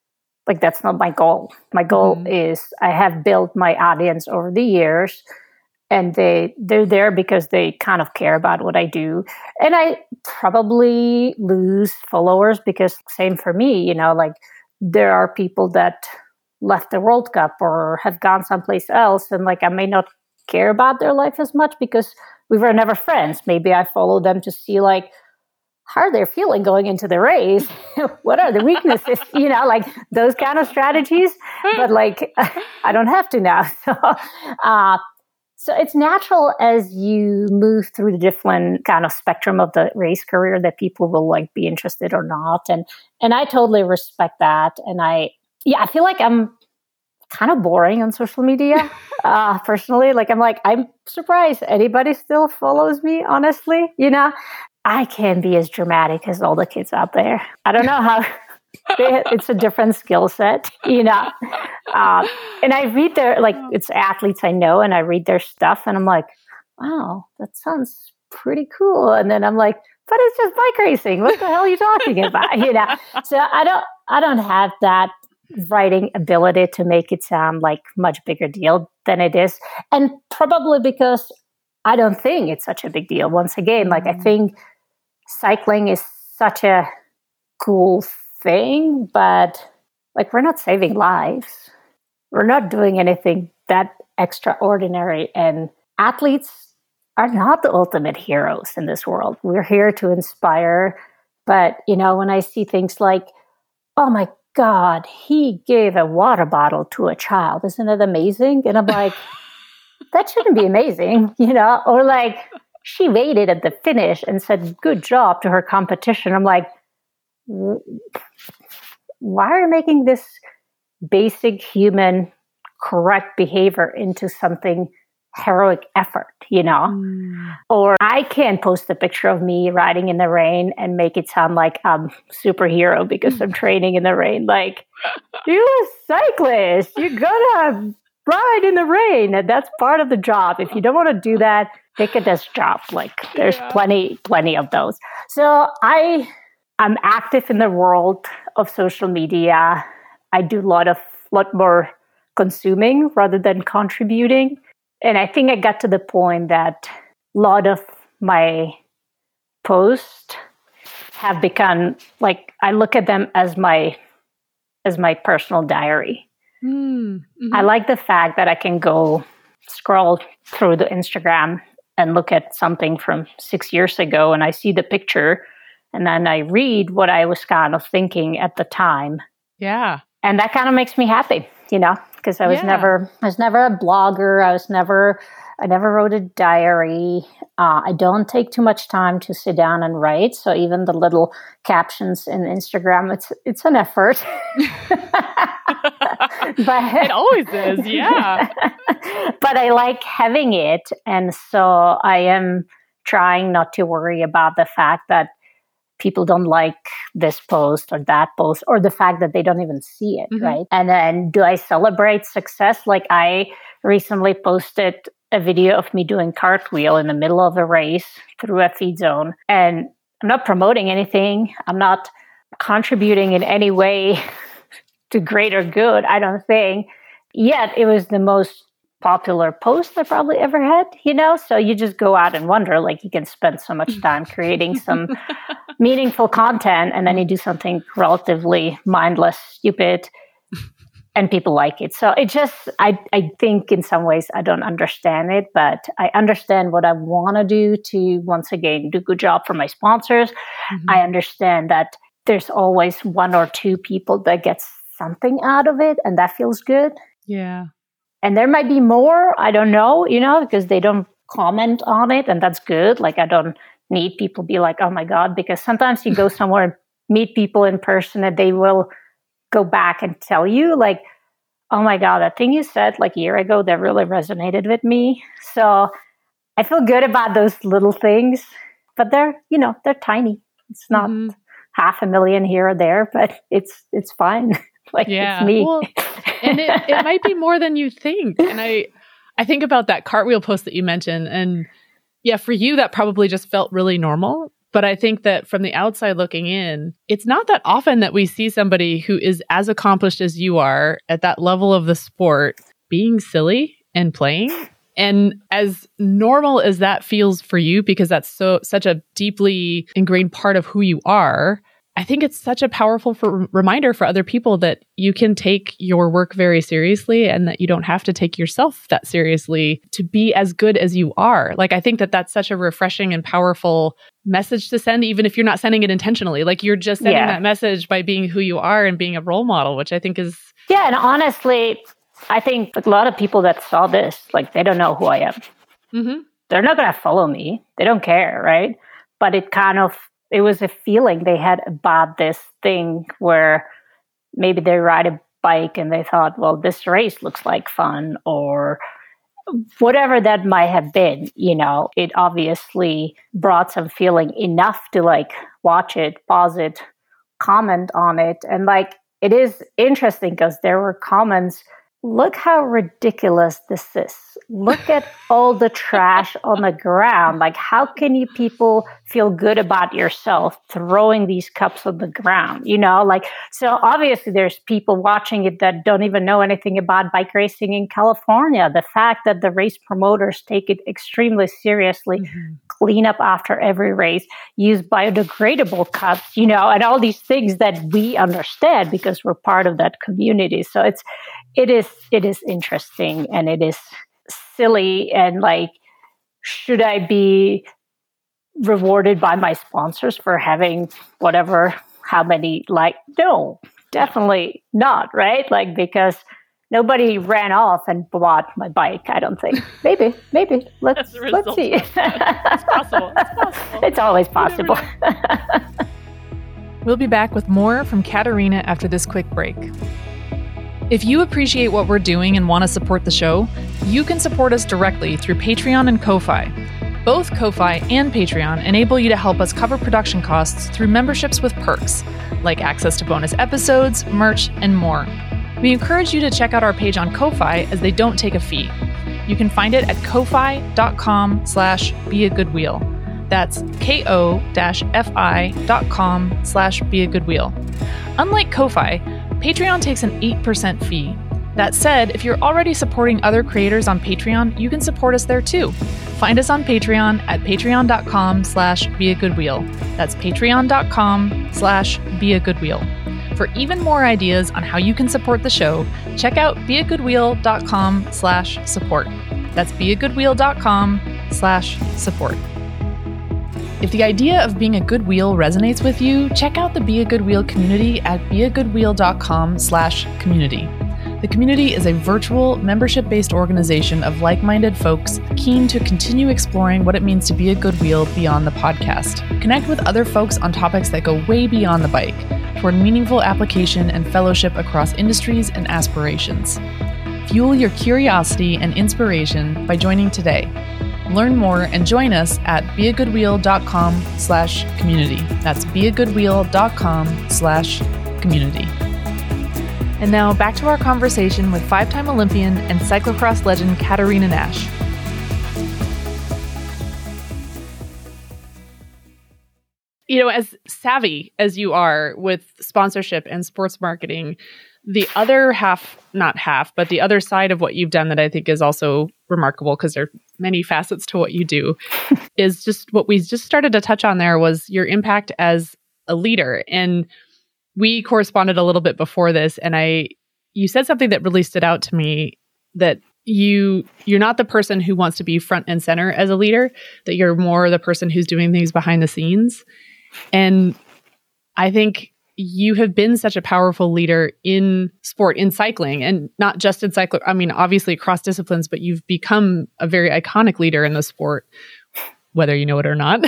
my goal. My goal is I have built my audience over the years and they're there because they kind of care about what I do. And I probably lose followers because same for me, like there are people that left the World Cup or have gone someplace else. And like, I may not care about their life as much because we were never friends. Maybe I follow them to see like, how they're feeling going into the race. What are the weaknesses? Like those kind of strategies. But like, I don't have to now. So it's natural as you move through the different kind of spectrum of the race career that people will like be interested or not. And I totally respect that. And I feel like I'm kind of boring on social media. Personally, I'm surprised anybody still follows me, honestly. I can be as dramatic as all the kids out there. I don't know how. It's a different skill set, And I read it's athletes I know, and I read their stuff, and I'm like, wow, that sounds pretty cool. And then I'm like, but it's just bike racing. What the hell are you talking about? So I don't have that writing ability to make it sound like much bigger deal than it is. And probably because I don't think it's such a big deal. Once again, I think cycling is such a cool thing, but we're not saving lives. We're not doing anything that extraordinary. And athletes are not the ultimate heroes in this world. We're here to inspire. But, when I see things like, oh my God, he gave a water bottle to a child. Isn't it amazing? And I'm like, that shouldn't be amazing, Or like, she waited at the finish and said, good job to her competition. I'm like, why are you making this basic human correct behavior into something heroic effort, Or I can't post a picture of me riding in the rain and make it sound like I'm superhero because I'm training in the rain. Like, you're a cyclist. You're gonna ride in the rain. And that's part of the job. If you don't want to do that, pick a desk job. There's plenty of those. So I'm active in the world of social media. I do a lot more consuming rather than contributing. And I think I got to the point that a lot of my posts have become I look at them as my personal diary. I like the fact that I can go scroll through the Instagram and look at something from 6 years ago, and I see the picture, and then I read what I was kind of thinking at the time. Yeah. And that kind of makes me happy, because I was never a blogger. I never wrote a diary. I don't take too much time to sit down and write. So even the little captions in Instagram, it's an effort. But it always is, yeah. But I like having it. And so I am trying not to worry about the fact that people don't like this post or that post, or the fact that they don't even see it, right? And then do I celebrate success? Like I recently posted a video of me doing cartwheel in the middle of a race through a feed zone. And I'm not promoting anything. I'm not contributing in any way to greater good, I don't think. Yet it was the most popular post I probably ever had, So you just go out and wonder, you can spend so much time creating some meaningful content, and then you do something relatively mindless, stupid, and people like it. So it just, I think in some ways I don't understand it, but I understand what I want to do to, once again, do a good job for my sponsors. I understand that there's always one or two people that gets something out of it, and that feels good. Yeah. And there might be more, I don't know, because they don't comment on it, and that's good. I don't need people to be like, oh my God, because sometimes you go somewhere and meet people in person and they will go back and tell you oh my God, that thing you said a year ago, that really resonated with me. So I feel good about those little things, but they're tiny. It's not 500,000 here or there, but it's fine. It's me. Well, and it might be more than you think. And I think about that cartwheel post that you mentioned, and yeah, for you, that probably just felt really normal. But I think that from the outside looking in, it's not that often that we see somebody who is as accomplished as you are at that level of the sport being silly and playing. And as normal as that feels for you, because that's such a deeply ingrained part of who you are, I think it's such a powerful reminder for other people that you can take your work very seriously and that you don't have to take yourself that seriously to be as good as you are. Like, I think that that's such a refreshing and powerful message to send, even if you're not sending it intentionally. Like, you're just sending that message by being who you are and being a role model, which I think is... Yeah, and honestly, I think a lot of people that saw this, like, they don't know who I am. Mm-hmm. They're not going to follow me. They don't care, right? But it was a feeling they had about this thing where maybe they ride a bike and they thought, well, this race looks like fun, or whatever that might have been. It obviously brought some feeling enough to like watch it, pause it, comment on it. And like, it is interesting because there were comments, look how ridiculous this is. Look at all the trash on the ground. Like, how can you people feel good about yourself throwing these cups on the ground? So obviously there's people watching it that don't even know anything about bike racing in California. The fact that the race promoters take it extremely seriously, clean up after every race, use biodegradable cups, and all these things that we understand because we're part of that community. So it is interesting, and it is silly, and like, should I be rewarded by my sponsors for having how many, like, no, definitely not, right? Like, because nobody ran off and bought my bike, I don't think. Maybe. Let's see. It's possible. It's always possible. We'll be back with more from Katarina after this quick break. If you appreciate what we're doing and want to support the show, you can support us directly through Patreon and Ko-Fi. Both Ko-Fi and Patreon enable you to help us cover production costs through memberships with perks, like access to bonus episodes, merch, and more. We encourage you to check out our page on Ko-Fi, as they don't take a fee. You can find it at kofi.com/beagoodwheel. That's ko-fi.com/beagoodwheel. Unlike Ko-Fi, Patreon takes an 8% fee. That said, if you're already supporting other creators on Patreon, you can support us there too. Find us on Patreon at patreon.com/beagoodwheel. That's patreon.com/beagoodwheel. For even more ideas on how you can support the show, check out beagoodwheel.com/support. That's beagoodwheel.com/support. If the idea of being a good wheel resonates with you, check out the Be a Good Wheel community at beagoodwheel.com/community. The community is a virtual, membership-based organization of like-minded folks keen to continue exploring what it means to be a good wheel beyond the podcast. Connect with other folks on topics that go way beyond the bike, toward meaningful application and fellowship across industries and aspirations. Fuel your curiosity and inspiration by joining today. Learn more and join us at beagoodwheel.com/community. That's beagoodwheel.com/community. And now back to our conversation with 5-time Olympian and cyclocross legend Katarina Nash. As savvy as you are with sponsorship and sports marketing, the other the other side of what you've done that I think is also remarkable, because there are many facets to what you do, is just what we just started to touch on there, was your impact as a leader. And we corresponded a little bit before this, and you said something that really stood out to me, that you're not the person who wants to be front and center as a leader, that you're more the person who's doing things behind the scenes. And I think you have been such a powerful leader in sport, in cycling, and not just in cycling. I mean, obviously across disciplines, but you've become a very iconic leader in the sport, whether you know it or not.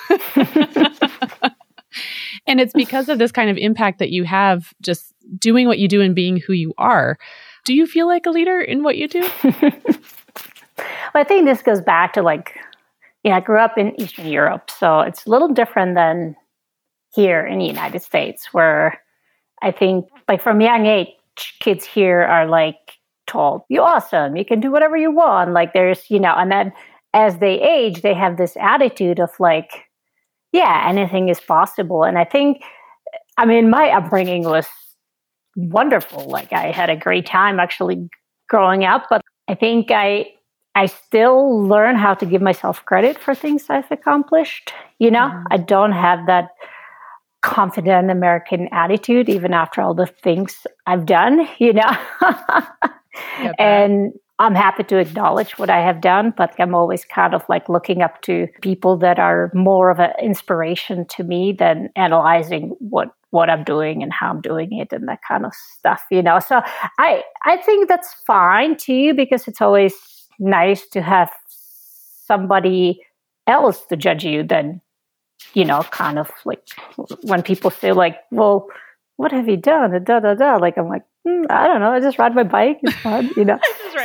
And it's because of this kind of impact that you have, just doing what you do and being who you are. Do you feel like a leader in what you do? Well, I think this goes back to I grew up in Eastern Europe, so it's a little different than here in the United States, where I think from young age, kids here are told, you're awesome, you can do whatever you want. There's, and then as they age, they have this attitude of anything is possible. And I think, my upbringing was wonderful. I had a great time actually growing up, but I think I still learn how to give myself credit for things I've accomplished. I don't have that confident American attitude, even after all the things I've done, you know. And I'm happy to acknowledge what I have done, but I'm always kind of like looking up to people that are more of an inspiration to me than analyzing what I'm doing and how I'm doing it and that kind of stuff, you know. So I think that's fine too, because it's always nice to have somebody else to judge you than, you know, kind of like when people say like, well, what have you done? Like, I'm like, I don't know. I just ride my bike. It's fun, you know.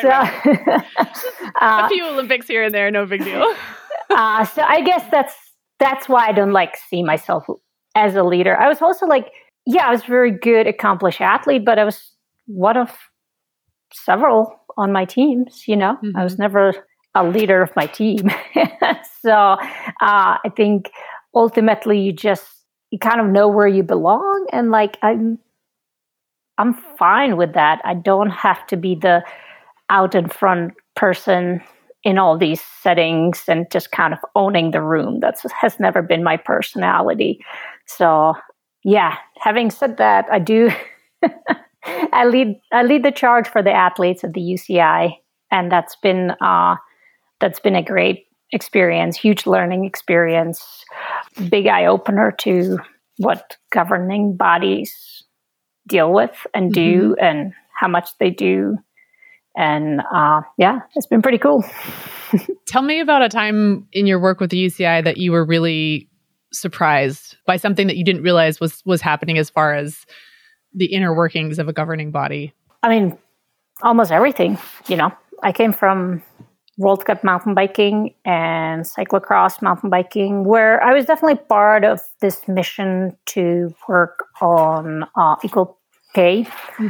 A few Olympics here and there, no big deal. So I guess that's why I don't like see myself as a leader. I was also like, I was a very good, accomplished athlete, but I was one of several on my teams, you know. I was never a leader of my team. So I think ultimately you kind of know where you belong. And like, I'm fine with that. I don't have to be the out in front person in all these settings and just kind of owning the room. That has never been my personality. So yeah, having said that, I do, I lead the charge for the athletes at the UCI. And that's been a great experience, huge learning experience, big eye opener to what governing bodies deal with and do and how much they do. And it's been pretty cool. Tell me about a time in your work with the UCI that you were really surprised by something that you didn't realize was happening as far as the inner workings of a governing body. I mean, almost everything, you know. I came from World Cup mountain biking and cyclocross mountain biking, where I was definitely part of this mission to work on equal pay.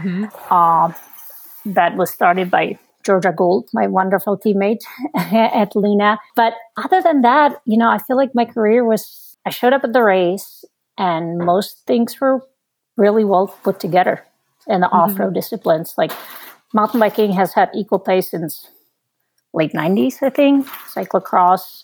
That was started by Georgia Gould, my wonderful teammate at Luna. But other than that, you know, I feel like my career I showed up at the race and most things were really well put together in the off-road disciplines. Like mountain biking has had equal pay since late 90s, I think. Cyclocross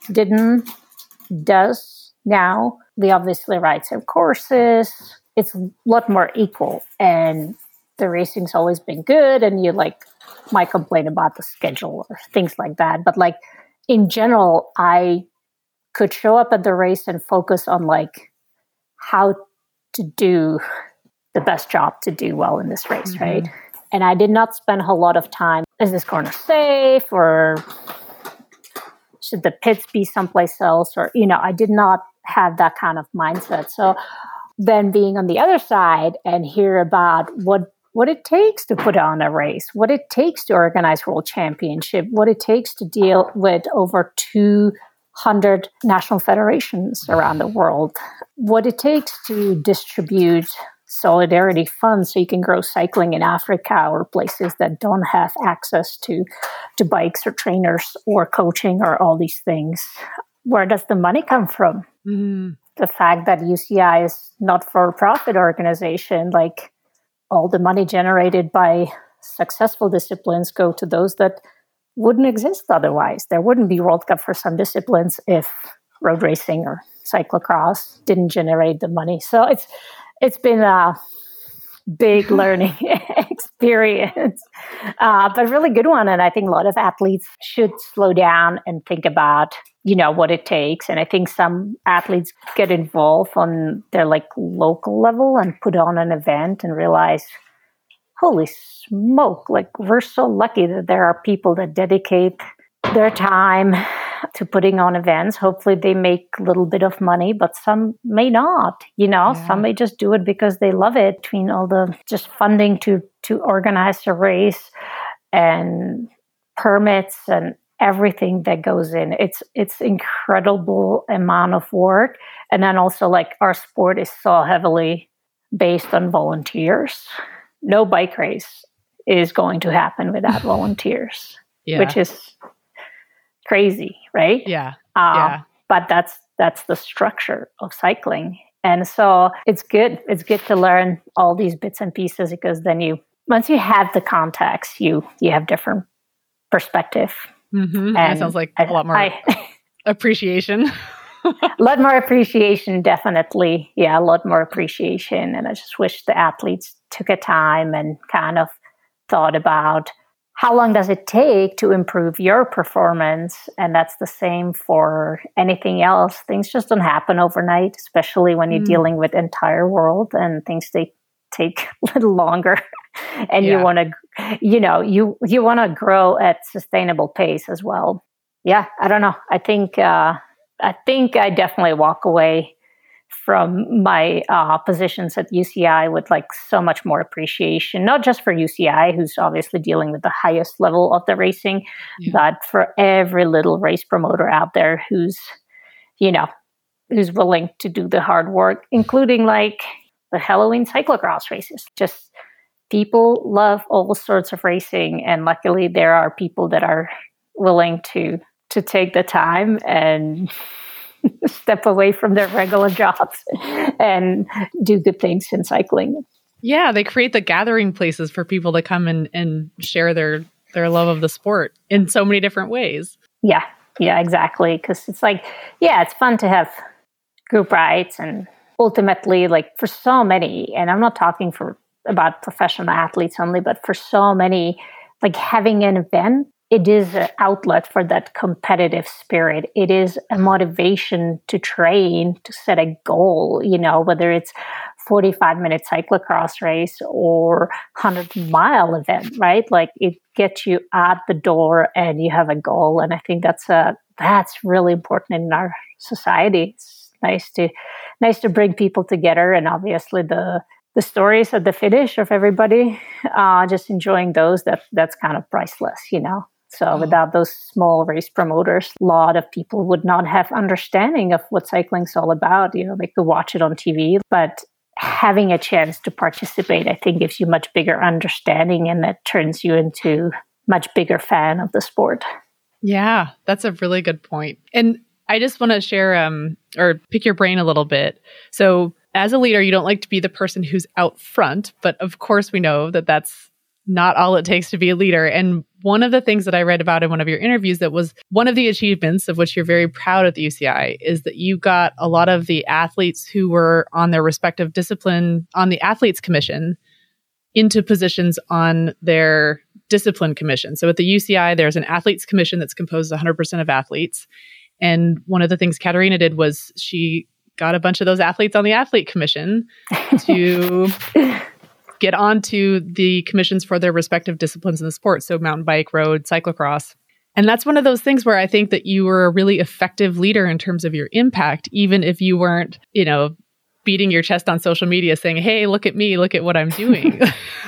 does now. We obviously ride some courses. It's a lot more equal. And the racing's always been good. And you might complain about the schedule or things like that. But like in general, I could show up at the race and focus on like how to do the best job to do well in this race, right? And I did not spend a whole lot of time, is this corner safe or should the pits be someplace else? Or, you know, I did not have that kind of mindset. So then being on the other side and hear about what it takes to put on a race, what it takes to organize World Championship, what it takes to deal with over 200 national federations around the world, what it takes to distribute solidarity funds so you can grow cycling in Africa or places that don't have access to bikes or trainers or coaching or all these things. Where does the money come from? The fact that UCI is not for a profit organization, like all the money generated by successful disciplines go to those that wouldn't exist otherwise. There wouldn't be World Cup for some disciplines if road racing or cyclocross didn't generate the money. So it's been a big learning experience, but a really good one. And I think a lot of athletes should slow down and think about, you know, what it takes. And I think some athletes get involved on their like local level and put on an event and realize, holy smoke, like we're so lucky that there are people that dedicate their time to putting on events. Hopefully they make a little bit of money, but some may not, you know, some may just do it because they love it, between all the just funding to organize a race and permits and everything that goes in. It's incredible amount of work. And then also like our sport is so heavily based on volunteers. No bike race is going to happen without volunteers, which is crazy, right? But that's the structure of cycling. And so it's good. It's good to learn all these bits and pieces, because then once you have the context, you have different perspective. That sounds like a lot more appreciation. A lot more appreciation, definitely. Yeah, a lot more appreciation. And I just wish the athletes took a time and kind of thought about how long does it take to improve your performance? And that's the same for anything else. Things just don't happen overnight, especially when you're dealing with entire world, and things take a little longer. And you want to, you want to grow at sustainable pace as well. Yeah, I don't know. I think I definitely walk away from my positions at UCI with like so much more appreciation, not just for UCI, who's obviously dealing with the highest level of the racing, but for every little race promoter out there who's willing to do the hard work, including like the Halloween cyclocross races. Just people love all sorts of racing, and luckily there are people that are willing to take the time and step away from their regular jobs and do good things in cycling. Yeah, they create the gathering places for people to come and share their love of the sport in so many different ways. Yeah, exactly. Because it's like, it's fun to have group rides, and ultimately, like for so many, and I'm not talking about professional athletes only, but for so many, like having an event, it is an outlet for that competitive spirit. It is a motivation to train, to set a goal, whether it's 45-minute cyclocross race or 100-mile event, right? Like it gets you out the door and you have a goal. And I think that's really important in our society. It's nice to bring people together, and obviously the stories at the finish of everybody just enjoying those, that's kind of priceless, So without those small race promoters, a lot of people would not have understanding of what cycling's all about. They could watch it on TV, but having a chance to participate, I think, gives you much bigger understanding, and that turns you into much bigger fan of the sport. Yeah, that's a really good point. And I just want to share or pick your brain a little bit. So as a leader, you don't like to be the person who's out front, but of course we know that that's not all it takes to be a leader. And one of the things that I read about in one of your interviews that was one of the achievements of which you're very proud at the UCI is that you got a lot of the athletes who were on their respective discipline on the athletes commission into positions on their discipline commission. So at the UCI, there's an athletes commission that's composed 100% of athletes. And one of the things Katarina did was she got a bunch of those athletes on the athlete commission to get onto the commissions for their respective disciplines in the sport. So mountain bike, road, cyclocross. And that's one of those things where I think that you were a really effective leader in terms of your impact, even if you weren't, beating your chest on social media saying, hey, look at me, look at what I'm doing.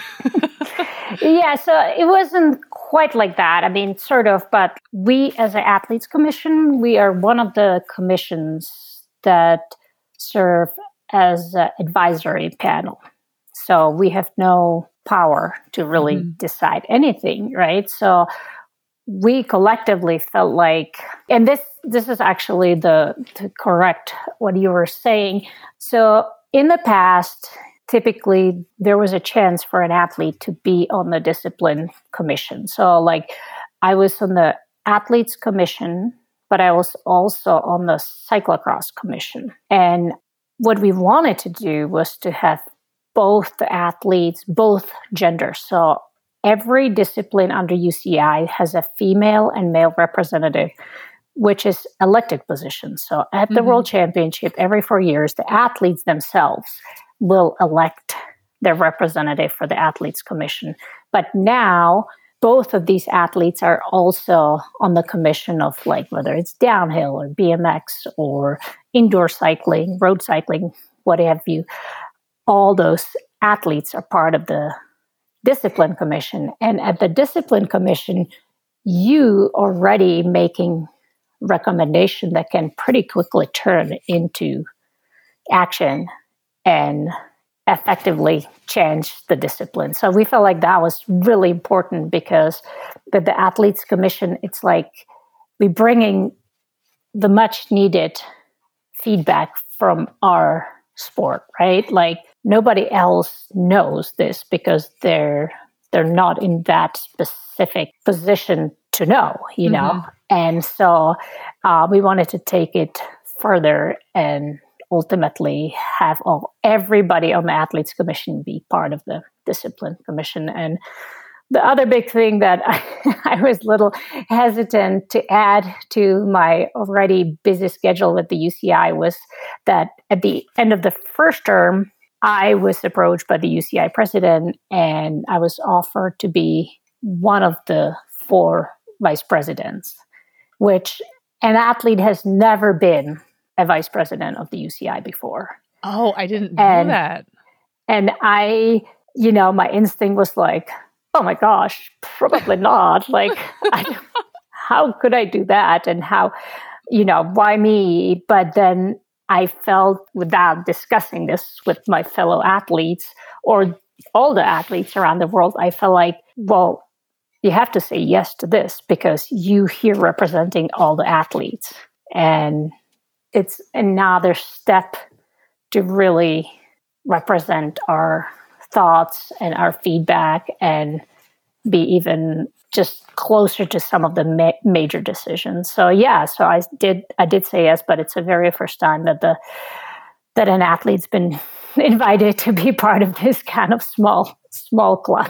Yeah, so it wasn't quite like that. I mean, sort of, but we as an athletes commission, we are one of the commissions that serve as an advisory panel. So we have no power to really decide anything, right? So we collectively felt like, and this is actually to correct what you were saying. So in the past, typically there was a chance for an athlete to be on the discipline commission. So like I was on the athletes commission, but I was also on the cyclocross commission. And what we wanted to do was to have both the athletes, both genders. So every discipline under UCI has a female and male representative, which is elected positions. So at the World Championship, every 4 years, the athletes themselves will elect their representative for the athletes commission. But now both of these athletes are also on the commission of like whether it's downhill or BMX or indoor cycling, road cycling, what have you. All those athletes are part of the discipline commission. And at the discipline commission, you already making recommendation that can pretty quickly turn into action and effectively change the discipline. So we felt like that was really important because with the athletes commission, it's like we're bringing the much needed feedback from our sport, right? Like nobody else knows this because they're not in that specific position to know, you know? And so we wanted to take it further and ultimately have everybody on the athletes commission be part of the discipline commission. And the other big thing that I was a little hesitant to add to my already busy schedule with the UCI was that at the end of the first term, I was approached by the UCI president and I was offered to be one of the 4 vice presidents, which an athlete has never been a vice president of the UCI before. Oh, I didn't know that. And my instinct was like, oh my gosh, probably not. Like, how could I do that? And how, why me? But then I felt, without discussing this with my fellow athletes or all the athletes around the world, I felt like, well, you have to say yes to this because you here representing all the athletes. And it's another step to really represent our thoughts and our feedback and be even just closer to some of the major decisions. So I did say yes, but it's the very first time that an athlete's been invited to be part of this kind of small club.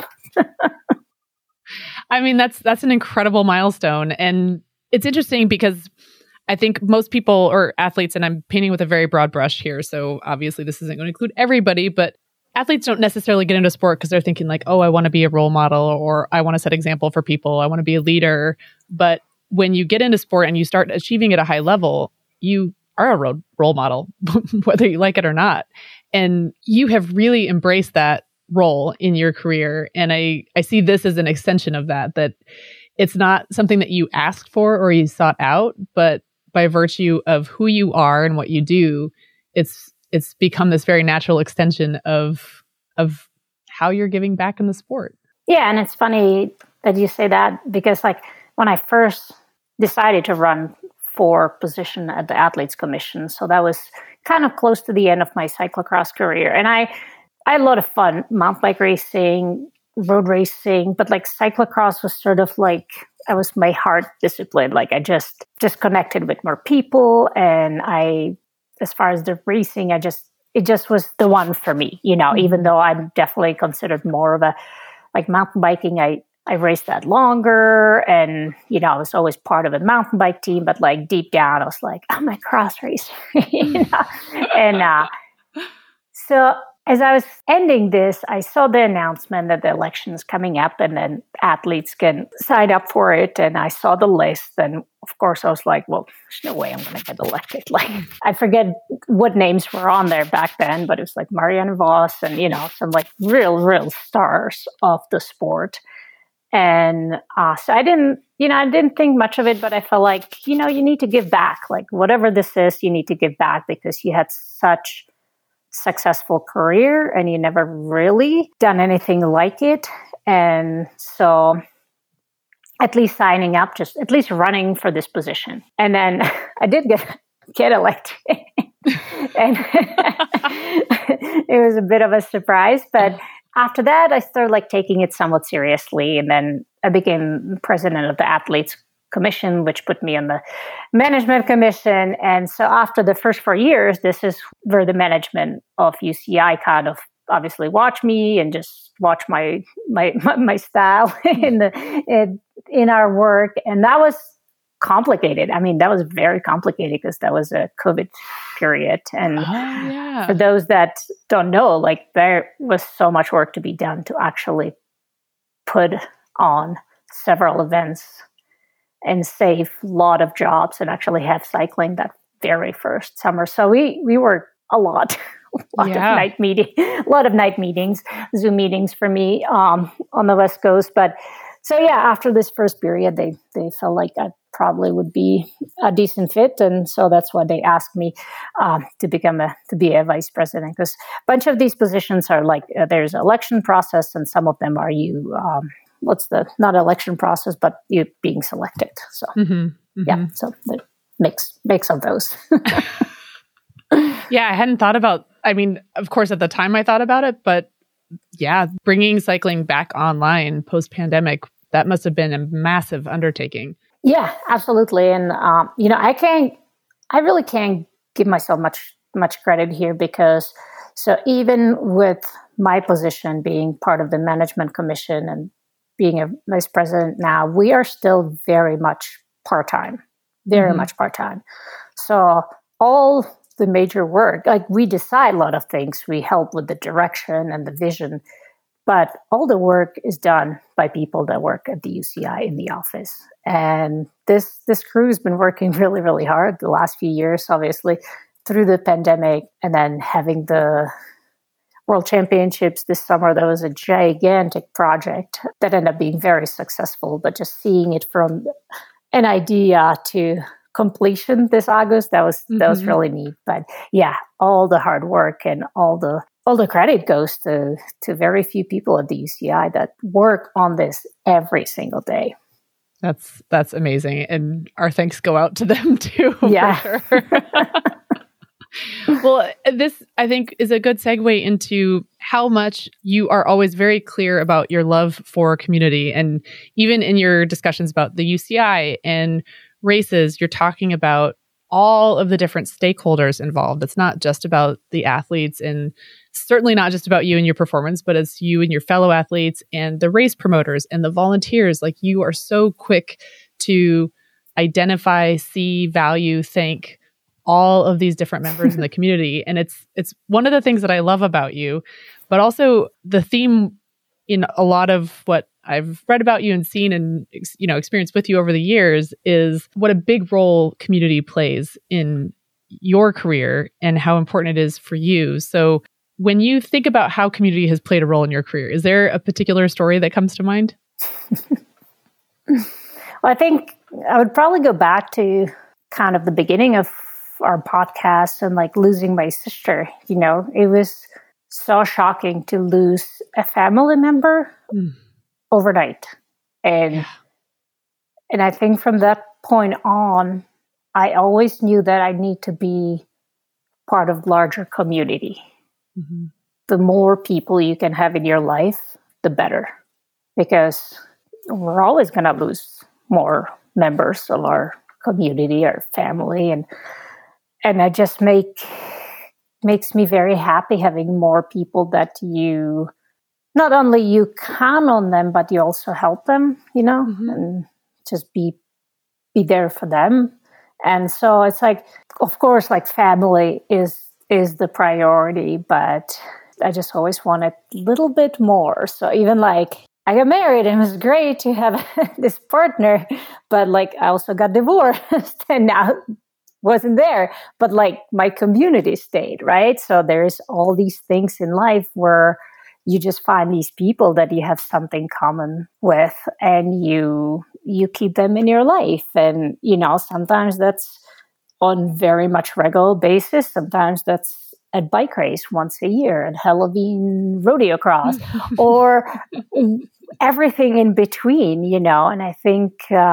I mean, that's an incredible milestone. And it's interesting because I think most people or athletes, and I'm painting with a very broad brush here, so obviously this isn't going to include everybody, but athletes don't necessarily get into sport because they're thinking like, oh, I want to be a role model or I want to set example for people. I want to be a leader. But when you get into sport and you start achieving at a high level, you are a role model, whether you like it or not. And you have really embraced that role in your career. And I see this as an extension of that it's not something that you asked for or you sought out, but by virtue of who you are and what you do, it's become this very natural extension of how you're giving back in the sport. Yeah, and it's funny that you say that because like when I first decided to run for position at the Athletes Commission, so that was kind of close to the end of my cyclocross career. And I had a lot of fun, mountain bike racing, road racing, but like cyclocross was sort of like, I was my heart discipline. Like I just connected with more people. And as far as the racing, it just was the one for me, even though I'm definitely considered more of a, like mountain biking, I raced that longer and, I was always part of a mountain bike team, but like deep down, I was like, I'm a cross racer, And so as I was ending this, I saw the announcement that the election is coming up and then athletes can sign up for it. And I saw the list. And of course, I was like, well, there's no way I'm going to get elected. Like, I forget what names were on there back then, but it was like Marianne Vos and, some like real stars of the sport. And so I didn't think much of it, but I felt like, you need to give back. Like, whatever this is, you need to give back because you had such successful career and you never really done anything like it. And so at least signing up, just at least running for this position. And then I did get elected. And it was a bit of a surprise, but after that I started like taking it somewhat seriously. And then I became president of the Athletes Commission, which put me on the management commission. And so after the first 4 years, this is where the management of UCI kind of obviously watch me and just watch my style in our work. And that was complicated. I mean, that was very complicated because that was a COVID period. And for those that don't know, like there was so much work to be done to actually put on several events and save a lot of jobs and actually have cycling that very first summer. So we worked a lot, a lot of night meetings, Zoom meetings for me on the West Coast. But so after this first period, they felt like I probably would be a decent fit, and so that's why they asked me to be a vice president. Because a bunch of these positions are like there's an election process, and some of them are not election process, but you being selected. So so the mix of those. Yeah, I hadn't thought about. I mean, of course, at the time I thought about it, but bringing cycling back online post pandemic, that must have been a massive undertaking. Yeah, absolutely. And I really can't give myself much credit here, because so even with my position being part of the management commission and being a vice president now, we are still very much part-time, very much part-time. So all the major work, like we decide a lot of things, we help with the direction and the vision, but all the work is done by people that work at the UCI in the office. And this crew has been working really, really hard the last few years, obviously, through the pandemic, and then having the World Championships this summer. That was a gigantic project that ended up being very successful, but just seeing it from an idea to completion this August, that was really neat. But yeah, all the hard work and all the credit goes to very few people at the UCI that work on this every single day. That's amazing. And our thanks go out to them too. Yeah. For sure. Well, this, I think, is a good segue into how much you are always very clear about your love for community. And even in your discussions about the UCI and races, you're talking about all of the different stakeholders involved. It's not just about the athletes, and certainly not just about you and your performance, but it's you and your fellow athletes and the race promoters and the volunteers. Like, you are so quick to identify, see, value, thank all of these different members in the community. And it's one of the things that I love about you, but also the theme in a lot of what I've read about you and seen and experienced with you over the years is what a big role community plays in your career and how important it is for you. So when you think about how community has played a role in your career, is there a particular story that comes to mind? Well, I think I would probably go back to kind of the beginning of our podcast and like losing my sister. It was so shocking to lose a family member overnight. And I think from that point on, I always knew that I need to be part of larger community. Mm-hmm. The more people you can have in your life, the better. Because we're always going to lose more members of our community, our family. And it just makes me very happy having more people that you, not only you count on them, but you also help them, and just be there for them. And so it's like, of course, like family is the priority, but I just always wanted a little bit more. So even like I got married and it was great to have this partner, but like I also got divorced and now wasn't there, but like my community stayed, right? So there's all these things in life where you just find these people that you have something common with, and you keep them in your life. And, sometimes that's on very much regular basis. Sometimes that's at bike race once a year, at Halloween rodeo cross, or everything in between, and I think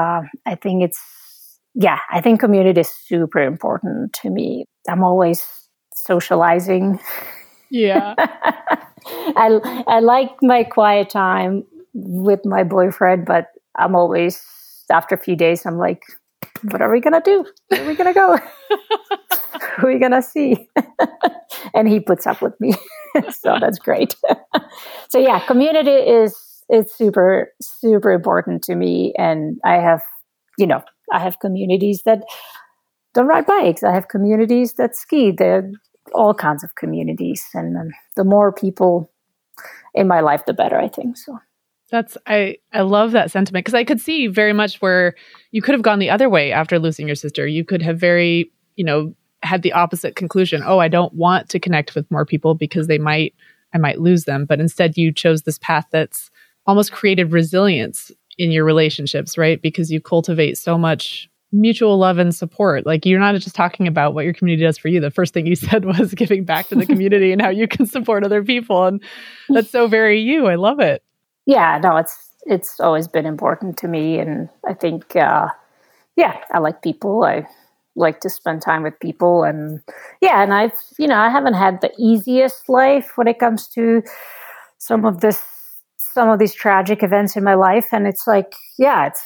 I think community is super important to me. I'm always socializing. Yeah. I like my quiet time with my boyfriend, but I'm always, after a few days, I'm like, what are we going to do? Where are we going to go? Who are we going to see? And he puts up with me. So that's great. So yeah, community it's super, super important to me. And I have communities that don't ride bikes. I have communities that ski. There are all kinds of communities. And the more people in my life, the better, I think. So I love that sentiment, because I could see very much where you could have gone the other way after losing your sister. You could have had the opposite conclusion. Oh, I don't want to connect with more people because I might lose them. But instead you chose this path that's almost created resilience in your relationships, right? Because you cultivate so much mutual love and support. Like, you're not just talking about what your community does for you. The first thing you said was giving back to the community and how you can support other people. And that's so very you. I love it. Yeah, no, it's always been important to me. And I think, I like people. I like to spend time with people. And and I haven't had the easiest life when it comes to some of these tragic events in my life. And it's like,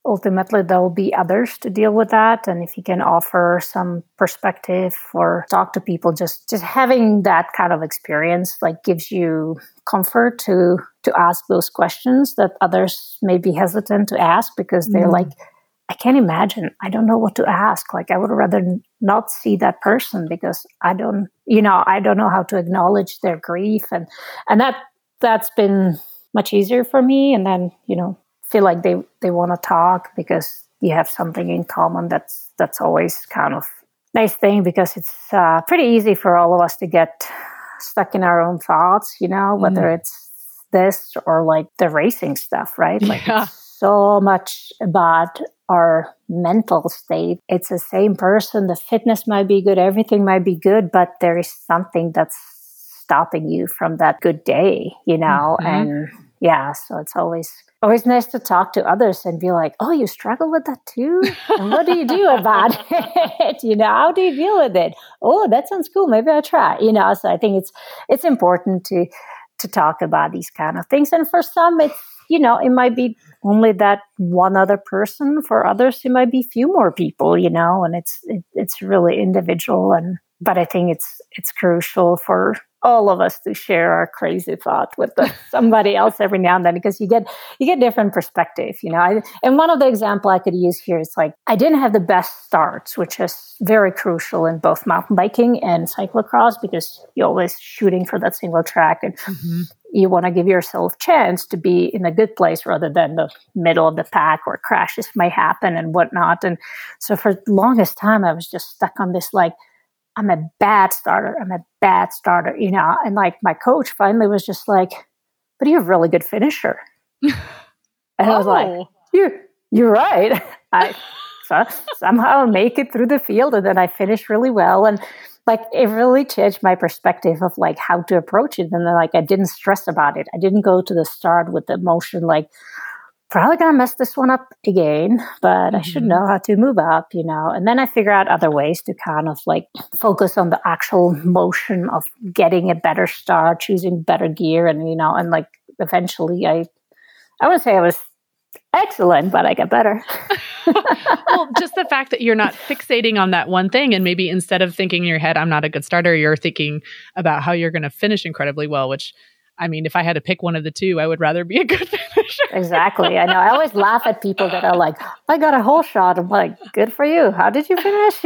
ultimately there will be others to deal with that. And if you can offer some perspective or talk to people, just having that kind of experience like gives you comfort to ask those questions that others may be hesitant to ask because they're like, I can't imagine. I don't know what to ask. Like I would rather not see that person because I don't know how to acknowledge their grief. And that's been much easier for me. And then, feel like they want to talk because you have something in common. That's always kind of nice thing because it's pretty easy for all of us to get stuck in our own thoughts, whether it's this or like the racing stuff, right? Like it's so much about our mental state. It's the same person. The fitness might be good. Everything might be good, but there is something that's stopping you from that good day, and so it's always nice to talk to others and be like, oh, you struggle with that too? And what do you do about it? How do you deal with it? Oh, that sounds cool. Maybe I'll try, so I think it's important to talk about these kind of things. And for some, it's, it might be only that one other person. For others, it might be few more people, and it's really individual. But I think it's crucial for all of us to share our crazy thought with somebody else every now and then, because you get different perspective, and one of the example I could use here is like, I didn't have the best starts, which is very crucial in both mountain biking and cyclocross, because you're always shooting for that single track and you want to give yourself a chance to be in a good place rather than the middle of the pack where crashes might happen and whatnot. And so for the longest time, I was just stuck on this, like, I'm a bad starter, and like my coach finally was just like, but you're a really good finisher. And I was like, you're right. I somehow make it through the field, and then I finish really well. And like, it really changed my perspective of like how to approach it. And then like, I didn't stress about it. I didn't go to the start with the emotion, like, probably going to mess this one up again, but I should know how to move up, And then I figure out other ways to kind of like focus on the actual motion of getting a better start, choosing better gear. And, and like eventually I wouldn't say I was excellent, but I got better. Well, just the fact that you're not fixating on that one thing, and maybe instead of thinking in your head, I'm not a good starter, you're thinking about how you're going to finish incredibly well, which, I mean, if I had to pick one of the two, I would rather be a good finisher. Exactly. I know. I always laugh at people that are like, I got a whole shot. I'm like, good for you. How did you finish?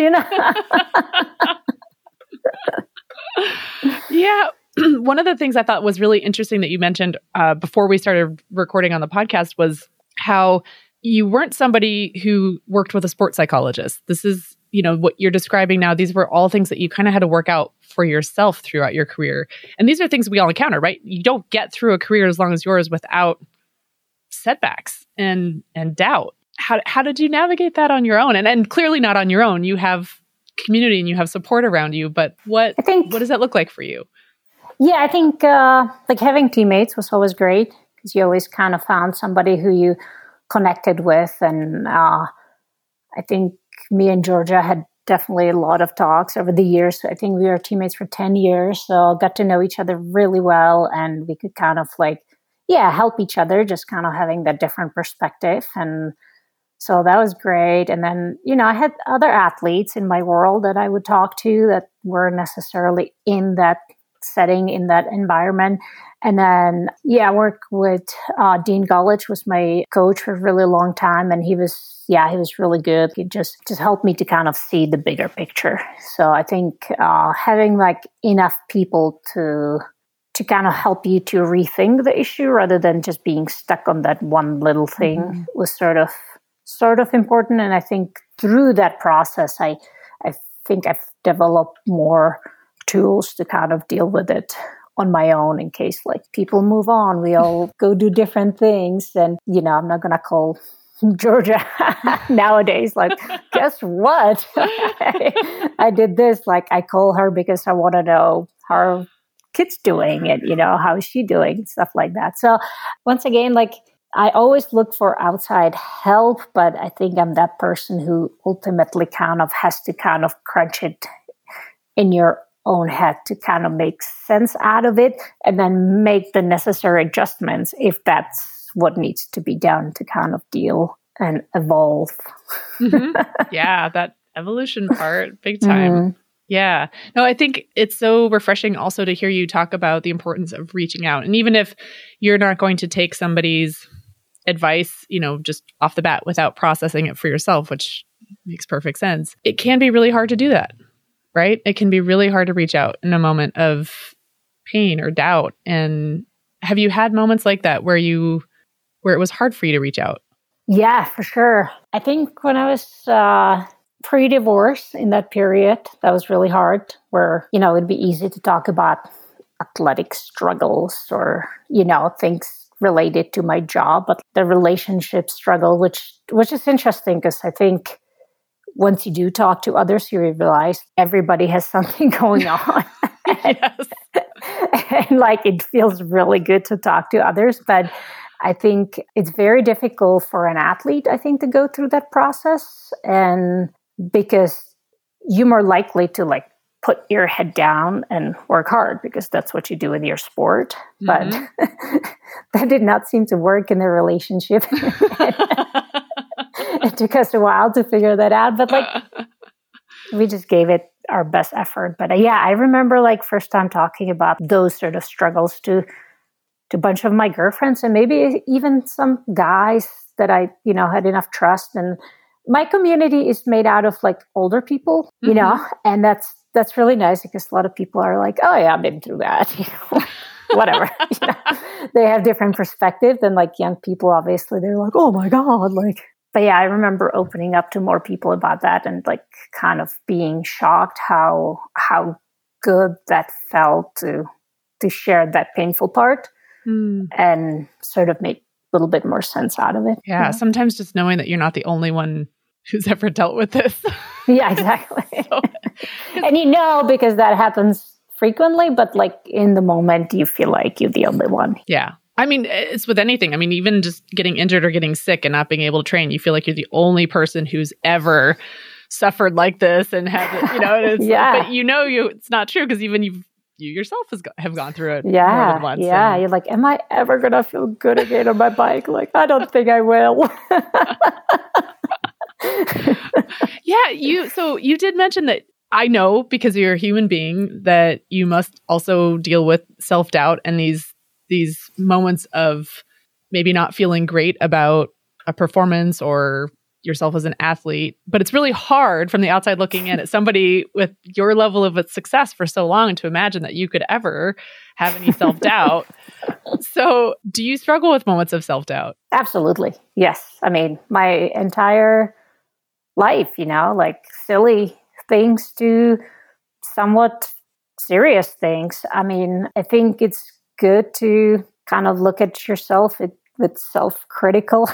Yeah. One of the things I thought was really interesting that you mentioned before we started recording on the podcast was how you weren't somebody who worked with a sports psychologist. This is, what you're describing now. These were all things that you kind of had to work out for yourself throughout your career. And these are things we all encounter, right? You don't get through a career as long as yours without setbacks and doubt. How did you navigate that on your own? And clearly not on your own. You have community and you have support around you, but what does that look like for you? Yeah, I think like having teammates was always great, because you always kind of found somebody who you connected with. And I think me and Georgia had definitely a lot of talks over the years. I think we were teammates for 10 years, so got to know each other really well, and we could kind of like, help each other, just kind of having that different perspective. And so that was great. And then, I had other athletes in my world that I would talk to that weren't necessarily in that setting, in that environment. And then, I worked with Dean Gullich, was my coach for a really long time. And he was really good. He just helped me to kind of see the bigger picture. So I think having like enough people to kind of help you to rethink the issue rather than just being stuck on that one little thing was sort of important. And I think through that process, I think I've developed more tools to kind of deal with it on my own, in case like people move on, we all go do different things. And, I'm not going to call Georgia nowadays, like, guess what? I did this. Like, I call her because I want to know how her kid's doing and, how is she doing, stuff like that. So once again, like, I always look for outside help, but I think I'm that person who ultimately kind of has to kind of crunch it in your own head to kind of make sense out of it, and then make the necessary adjustments if that's what needs to be done to kind of deal and evolve. Yeah, that evolution part, big time. Yeah. No, I think it's so refreshing also to hear you talk about the importance of reaching out. And even if you're not going to take somebody's advice, just off the bat without processing it for yourself, which makes perfect sense, it can be really hard to do that, right? It can be really hard to reach out in a moment of pain or doubt. And have you had moments like that where it was hard for you to reach out? Yeah, for sure. I think when I was pre-divorce in that period, that was really hard, where, it'd be easy to talk about athletic struggles or, things related to my job, but the relationship struggle, which is interesting because I think once you do talk to others, you realize everybody has something going on. Yes. And it feels really good to talk to others. But I think it's very difficult for an athlete, I think, to go through that process. And because you're more likely to put your head down and work hard because that's what you do in your sport. But that did not seem to work in the relationship. It took us a while to figure that out, but we just gave it our best effort. But I remember first time talking about those sort of struggles to a bunch of my girlfriends and maybe even some guys that I, had enough trust. And my community is made out of older people, and that's really nice because a lot of people are like, oh yeah, I've been through that, whatever. They have different perspective than young people. Obviously, they're like, oh my God, But I remember opening up to more people about that and kind of being shocked how good that felt to share that painful part and sort of make a little bit more sense out of it. Yeah, sometimes just knowing that you're not the only one who's ever dealt with this. Yeah, exactly. And because that happens frequently, but in the moment you feel like you're the only one. Yeah. I mean, it's with anything. I mean, even just getting injured or getting sick and not being able to train, you feel like you're the only person who's ever suffered like this and has it, It's, yeah. But it's not true because even you yourself have gone through it more than once. Yeah, you're like, am I ever going to feel good again on my bike? I don't think I will. Yeah, so you did mention that I know because you're a human being that you must also deal with self-doubt and these moments of maybe not feeling great about a performance or yourself as an athlete, but it's really hard from the outside looking in at somebody with your level of success for so long to imagine that you could ever have any self-doubt. So do you struggle with moments of self-doubt? Absolutely. Yes. I mean, my entire life, silly things to somewhat serious things. I mean, I think it's good to kind of look at yourself with self-critical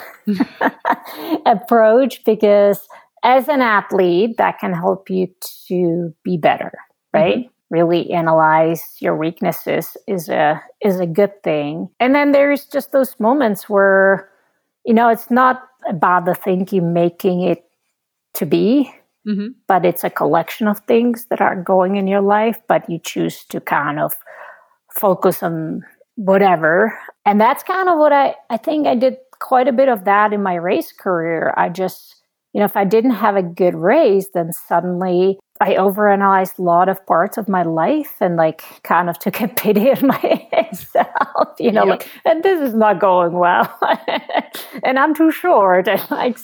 approach, because as an athlete, that can help you to be better, right? Really analyze your weaknesses is a good thing. And then there's just those moments where, it's not about the thing you're making it to be, but it's a collection of things that are going in your life, but you choose to kind of focus on whatever. And that's kind of what I think I did quite a bit of that in my race career. I just, if I didn't have a good race, then suddenly I overanalyzed a lot of parts of my life and kind of took a pity on myself, and this is not going well. And I'm too short. And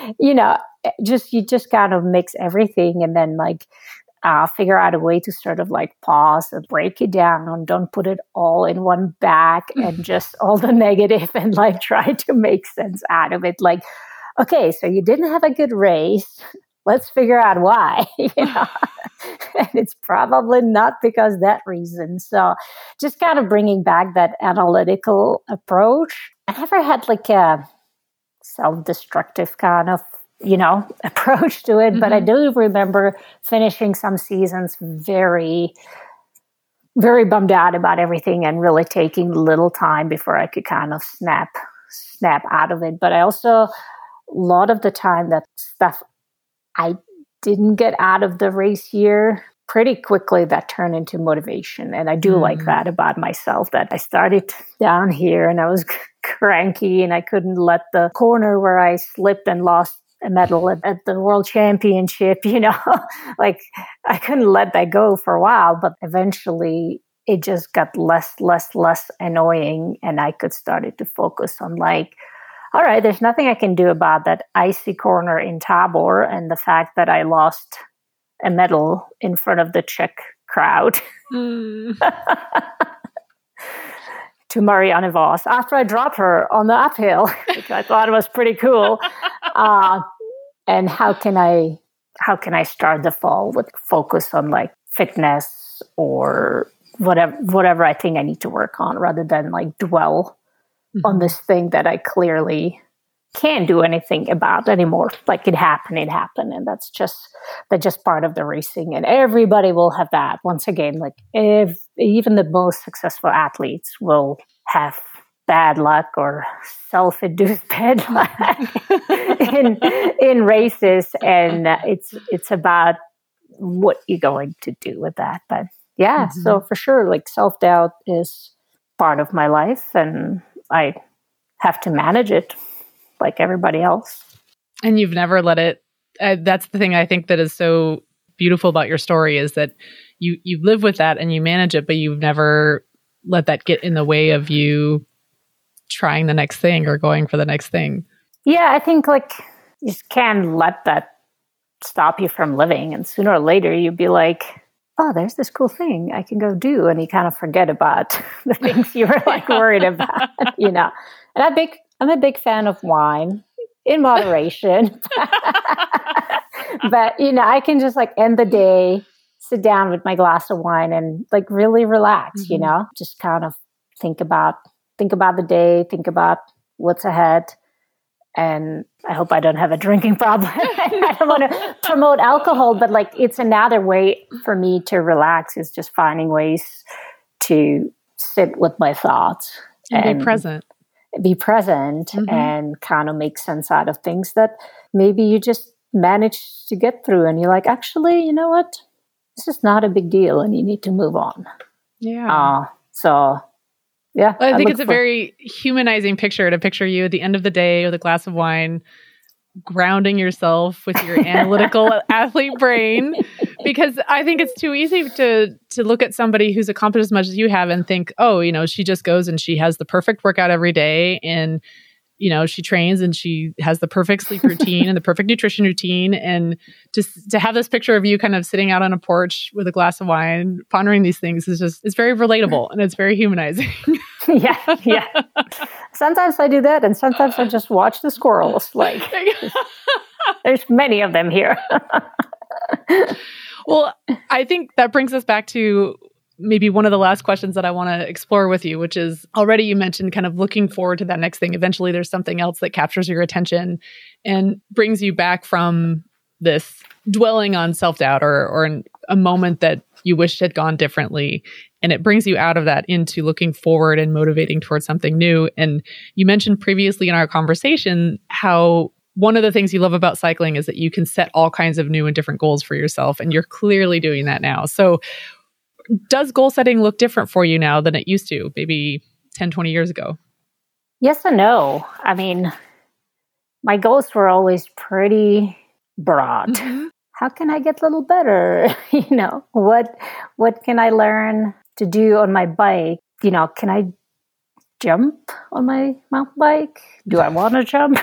you just kind of mix everything and then figure out a way to sort of pause and break it down. Don't put it all in one bag and just all the negative and try to make sense out of it. Okay, so you didn't have a good race. Let's figure out why. And it's probably not because that reason. So just kind of bringing back that analytical approach. I never had a self-destructive kind of approach to it. But I do remember finishing some seasons very, very bummed out about everything and really taking little time before I could kind of snap out of it. But I also, a lot of the time, that stuff I didn't get out of the race year, pretty quickly that turned into motivation. And I do like that about myself, that I started down here and I was cranky and I couldn't let the corner where I slipped and lost a medal at the world championship, like I couldn't let that go for a while, but eventually it just got less annoying and I could start to focus on like, all right, there's nothing I can do about that icy corner in Tabor and the fact that I lost a medal in front of the Czech crowd. To Marianne Vos after I dropped her on the uphill, which I thought was pretty cool. And how can I start the fall with focus on like fitness or whatever I think I need to work on, rather than like dwell on this thing that I clearly can't do anything about anymore. Like it happened, and that's just part of the racing. And everybody will have that. Once again, like even the most successful athletes will have bad luck or self-induced bad luck in races, and it's about what you're going to do with that. But yeah, so for sure, like self-doubt is part of my life, and I have to manage it like everybody else. And you've never let it, that's the thing I think that is so beautiful about your story, is that you live with that and you manage it, but you've never let that get in the way of you trying the next thing or going for the next thing. Yeah, I think like you just can't let that stop you from living. And sooner or later you'll be like, oh, there's this cool thing I can go do. And you kind of forget about the things you were like worried about, And I'm a big fan of wine in moderation. But, I can just like end the day, sit down with my glass of wine and like really relax, just kind of think about the day, think about what's ahead. And I hope I don't have a drinking problem. I don't want to promote alcohol, but like it's another way for me to relax, is just finding ways to sit with my thoughts and be present. And kind of make sense out of things that maybe you just managed to get through. And you're like, actually, you know what? This is not a big deal and you need to move on. Yeah. Yeah. Well, I think it's a very humanizing picture to picture you at the end of the day with a glass of wine, grounding yourself with your analytical athlete brain, because I think it's too easy to look at somebody who's accomplished as much as you have and think, oh, she just goes and she has the perfect workout every day, and she trains and she has the perfect sleep routine and the perfect nutrition routine, and just to have this picture of you kind of sitting out on a porch with a glass of wine pondering these things it's very relatable and it's very humanizing. Yeah. Sometimes I do that, and sometimes I just watch the squirrels. Like, there's many of them here. Well, I think that brings us back to maybe one of the last questions that I want to explore with you, which is, already you mentioned kind of looking forward to that next thing. Eventually there's something else that captures your attention and brings you back from this dwelling on self-doubt or a moment that you wished had gone differently. And it brings you out of that into looking forward and motivating towards something new. And you mentioned previously in our conversation how one of the things you love about cycling is that you can set all kinds of new and different goals for yourself. And you're clearly doing that now. So does goal setting look different for you now than it used to, maybe 10, 20 years ago? Yes and no. I mean, my goals were always pretty broad. How can I get a little better? What can I learn to do on my bike? Can I jump on my mountain bike? Do I want to jump?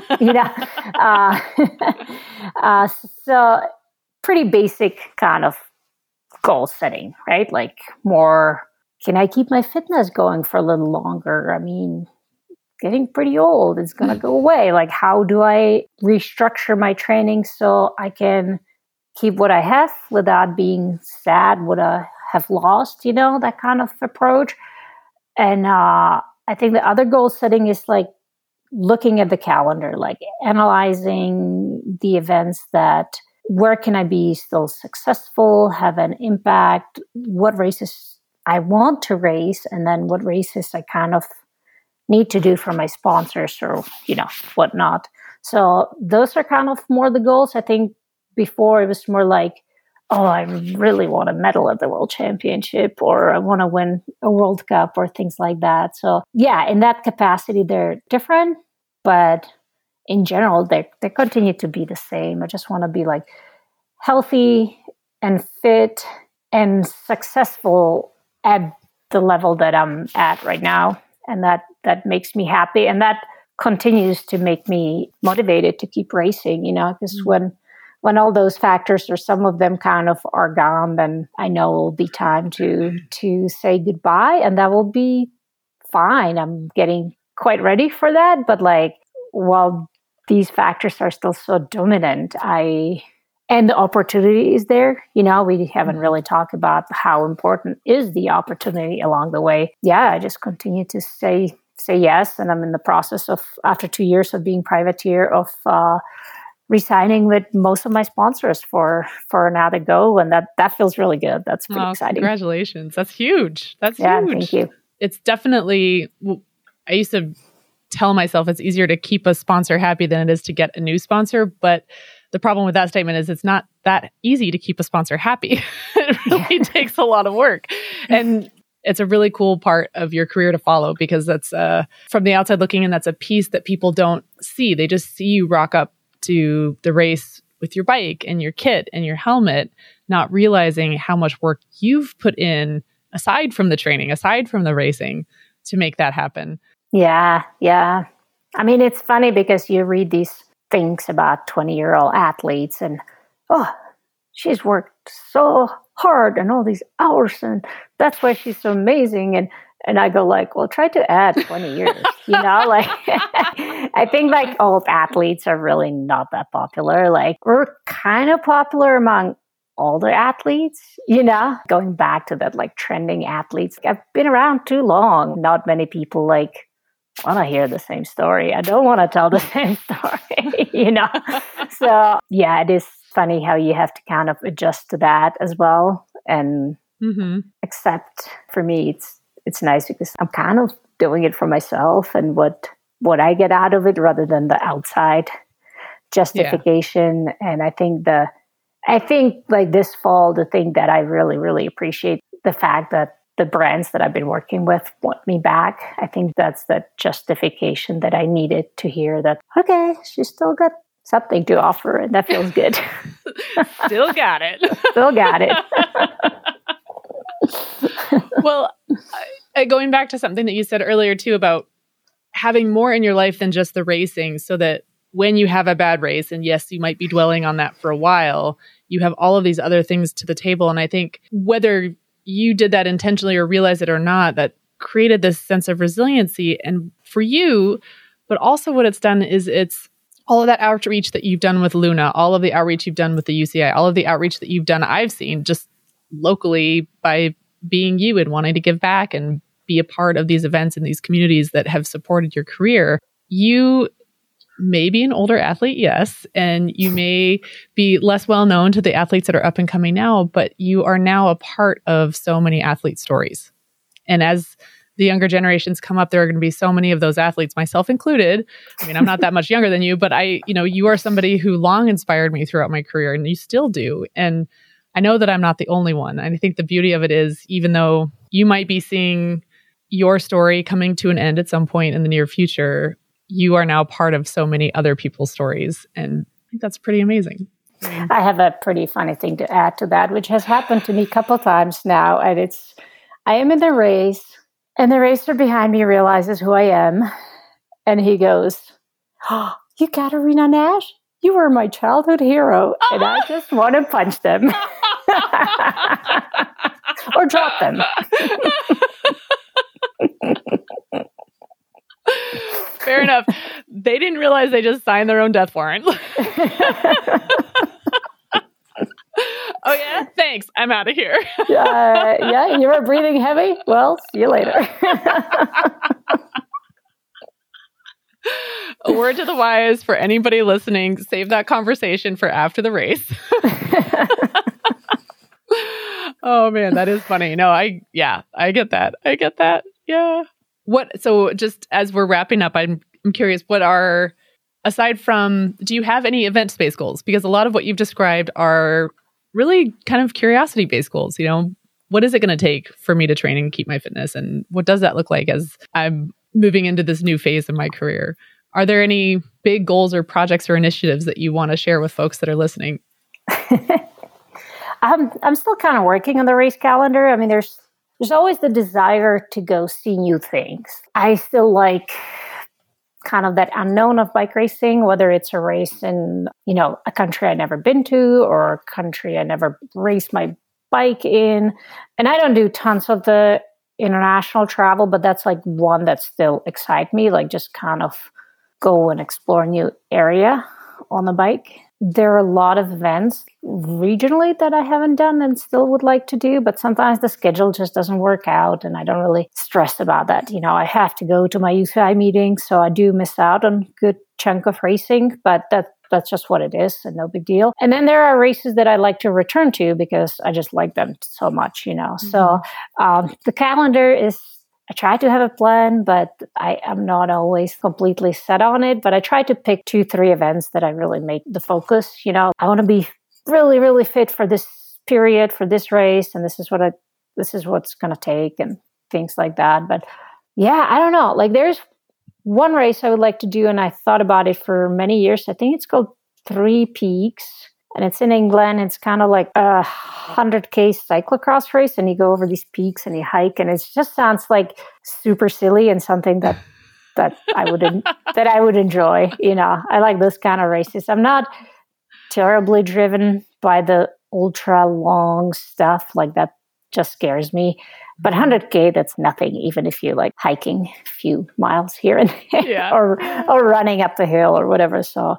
So pretty basic kind of goal setting, right? Like more, can I keep my fitness going for a little longer? I mean, getting pretty old, it's going to go away. Like, how do I restructure my training so I can keep what I have without being sad what I have lost, that kind of approach. And I think the other goal setting is like looking at the calendar, like analyzing the events that, where can I be still successful, have an impact, what races I want to race, and then what races I kind of need to do for my sponsors or, whatnot. So those are kind of more the goals. I think before it was more like, oh, I really want a medal at the World Championship, or I want to win a World Cup, or things like that. So yeah, in that capacity, they're different, but in general, they continue to be the same. I just want to be like healthy and fit and successful at the level that I'm at right now. And that makes me happy. And that continues to make me motivated to keep racing, because when all those factors or some of them kind of are gone, then I know it will be time to say goodbye, and that will be fine. I'm getting quite ready for that. But like, while these factors are still so dominant, and the opportunity is there. We haven't really talked about how important is the opportunity along the way. Yeah, I just continue to say yes. And I'm in the process of, after 2 years of being privateer, of resigning with most of my sponsors for another go. And that feels really good. That's pretty exciting. Congratulations. That's huge. That's huge. Thank you. It's definitely, I used to tell myself it's easier to keep a sponsor happy than it is to get a new sponsor. But the problem with that statement is it's not that easy to keep a sponsor happy. It really takes a lot of work. And it's a really cool part of your career to follow, because that's, from the outside looking in, that's a piece that people don't see. They just see you rock up to the race with your bike and your kit and your helmet, not realizing how much work you've put in aside from the training, aside from the racing, to make that happen. Yeah. I mean, it's funny because you read these things about 20-year-old athletes and, oh, she's worked so hard and all these hours, and that's why she's so amazing. And I go like, well, try to add 20 years, like I think like old athletes are really not that popular. Like, we're kind of popular among older athletes, going back to that like trending athletes. I've been around too long. Not many people like want to hear the same story. I don't want to tell the same story, So yeah, it is funny how you have to kind of adjust to that as well. And accept, for me, it's nice because I'm kind of doing it for myself and what I get out of it rather than the outside justification. Yeah. And I think like this fall, the thing that I really, really appreciate, the fact that the brands that I've been working with want me back. I think that's the justification that I needed to hear, that, okay, she's still got something to offer, and that feels good. Still got it. Still got it. Well, going back to something that you said earlier too about having more in your life than just the racing, so that when you have a bad race, and yes, you might be dwelling on that for a while, you have all of these other things to the table. And I think whether you did that intentionally or realize it or not, that created this sense of resiliency. And for you, but also what it's done is it's all of that outreach that you've done with Luna, all of the outreach you've done with the UCI, all of the outreach that you've done, I've seen just locally by being you and wanting to give back and be a part of these events and these communities that have supported your career. You may be an older athlete, yes, and you may be less well known to the athletes that are up and coming now, but you are now a part of so many athlete stories. And as the younger generations come up, there are going to be so many of those athletes, myself included. I mean, I'm not that much younger than you, but you are somebody who long inspired me throughout my career, and you still do. And I know that I'm not the only one. And I think the beauty of it is, even though you might be seeing your story coming to an end at some point in the near future, you are now part of so many other people's stories. And I think that's pretty amazing. I have a pretty funny thing to add to that, which has happened to me a couple times now. And I am in the race, and the racer behind me realizes who I am. And he goes, "Oh, you Katarina Nash? You were my childhood hero." And I just want to punch them. Or drop them. Fair enough. They didn't realize they just signed their own death warrant. Oh, yeah? Thanks. I'm out of here. Yeah, you were breathing heavy? Well, see you later. A word to the wise for anybody listening, save that conversation for after the race. Oh, man, that is funny. No, I get that. Yeah. So just as we're wrapping up, I'm curious, aside from, do you have any event space goals? Because a lot of what you've described are really kind of curiosity-based goals. What is it going to take for me to train and keep my fitness? And what does that look like as I'm moving into this new phase of my career? Are there any big goals or projects or initiatives that you want to share with folks that are listening? I'm still kind of working on the race calendar. I mean, there's always the desire to go see new things. I still like kind of that unknown of bike racing, whether it's a race in, a country I've never been to or a country I never raced my bike in. And I don't do tons of the international travel, but that's like one that still excites me, like just kind of go and explore a new area on the bike. There are a lot of events regionally that I haven't done and still would like to do, but sometimes the schedule just doesn't work out and I don't really stress about that. I have to go to my UCI meeting, so I do miss out on a good chunk of racing, but that's just what it is and no big deal. And then there are races that I like to return to because I just like them so much, Mm-hmm. So the calendar is, I try to have a plan, but I am not always completely set on it. But I try to pick 2-3 events that I really make the focus. I want to be really, really fit for this period, for this race, and this is what's going to take, and things like that. But yeah, I don't know. Like, there's one race I would like to do, and I thought about it for many years. I think it's called Three Peaks. And it's in England. It's kind of like a 100K cyclocross race. And you go over these peaks and you hike. And it just sounds like super silly and something that I would enjoy. I like those kind of races. I'm not terribly driven by the ultra long stuff. Like, that just scares me. But 100K, that's nothing, even if you're like hiking a few miles here and there, or running up the hill or whatever. So,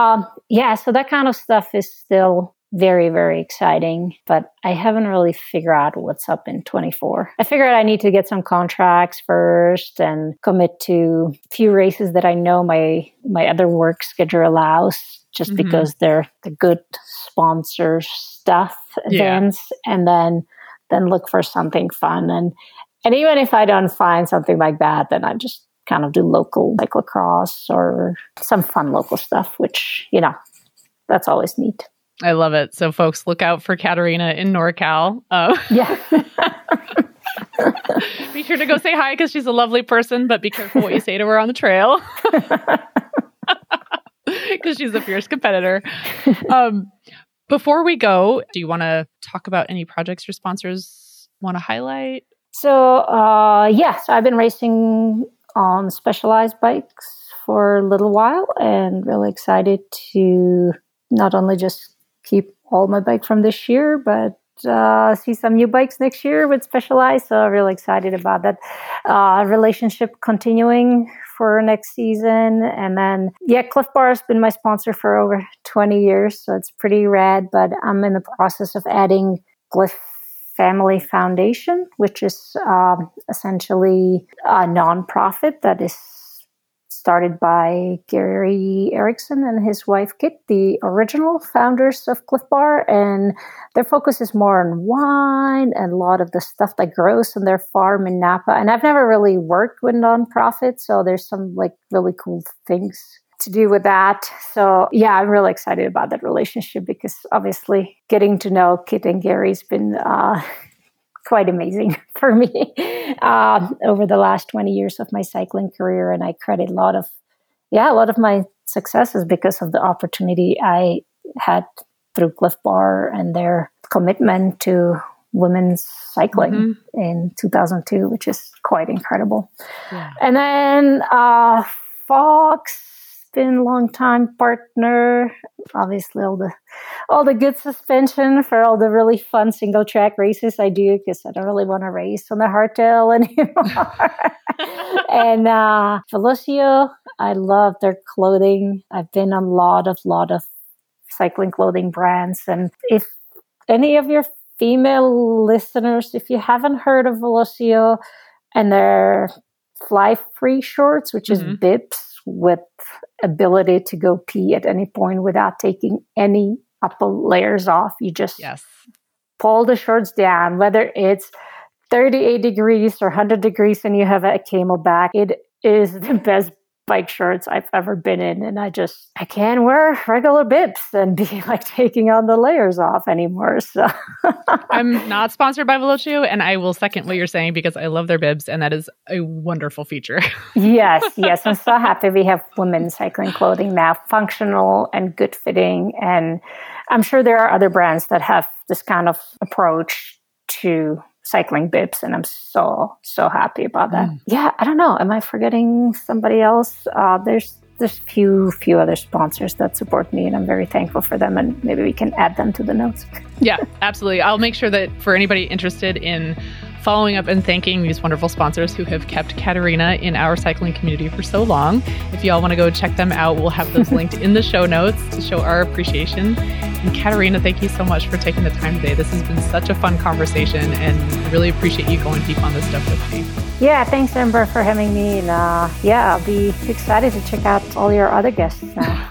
so that kind of stuff is still very, very exciting. But I haven't really figured out what's up in 24. I figured I need to get some contracts first and commit to a few races that I know my other work schedule allows, just mm-hmm. because they're the good sponsor stuff events, and then look for something fun. And even if I don't find something like that, then I just kind of do local cyclocross or some fun local stuff, which, that's always neat. I love it. So folks, look out for Katarina in NorCal. Yeah. Be sure to go say hi because she's a lovely person, but be careful what you say to her on the trail. Because she's a fierce competitor. Before we go, do you want to talk about any projects your sponsors want to highlight? So, so I've been racing on Specialized bikes for a little while and really excited to not only just keep all my bike from this year, but see some new bikes next year with Specialized. So really excited about that relationship continuing for next season. And then, Cliff Bar has been my sponsor for over 20 years. So it's pretty rad, but I'm in the process of adding Cliff Family Foundation, which is essentially a nonprofit that is started by Gary Erickson and his wife Kit, the original founders of Cliff Bar, and their focus is more on wine and a lot of the stuff that grows on their farm in Napa. And I've never really worked with nonprofits, so there's some really cool things to do with that. So I'm really excited about that relationship because obviously getting to know Kit and Gary's been quite amazing for me over the last 20 years of my cycling career. And I credit a lot of my successes because of the opportunity I had through Cliff Bar and their commitment to women's cycling in 2002, which is quite incredible. Yeah. And then Fox, been a long time partner. Obviously, all the good suspension for all the really fun single track races I do because I don't really want to race on the hardtail anymore. And Velocio, I love their clothing. I've been on a lot of cycling clothing brands, and if any of your female listeners, if you haven't heard of Velocio and their Fly Free shorts, which is bibs with ability to go pee at any point without taking any upper layers off. You just pull the shorts down, whether it's 38 degrees or 100 degrees and you have a camelback. It is the best bike shorts I've ever been in. And I can't wear regular bibs and be like taking on the layers off anymore. So I'm not sponsored by Velocio, and I will second what you're saying because I love their bibs, and that is a wonderful feature. Yes. I'm so happy we have women's cycling clothing now, functional and good fitting. And I'm sure there are other brands that have this kind of approach to cycling bibs, and I'm so happy about that. Yeah, I don't know. Am I forgetting somebody else? There's few other sponsors that support me, and I'm very thankful for them, and maybe we can add them to the notes. Yeah, absolutely. I'll make sure that for anybody interested in following up and thanking these wonderful sponsors who have kept Katarina in our cycling community for so long, if y'all want to go check them out, we'll have those linked in the show notes to show our appreciation. And Katarina, thank you so much for taking the time today. This has been such a fun conversation, and I really appreciate you going deep on this stuff with me. Yeah, thanks, Amber, for having me. And I'll be excited to check out all your other guests now.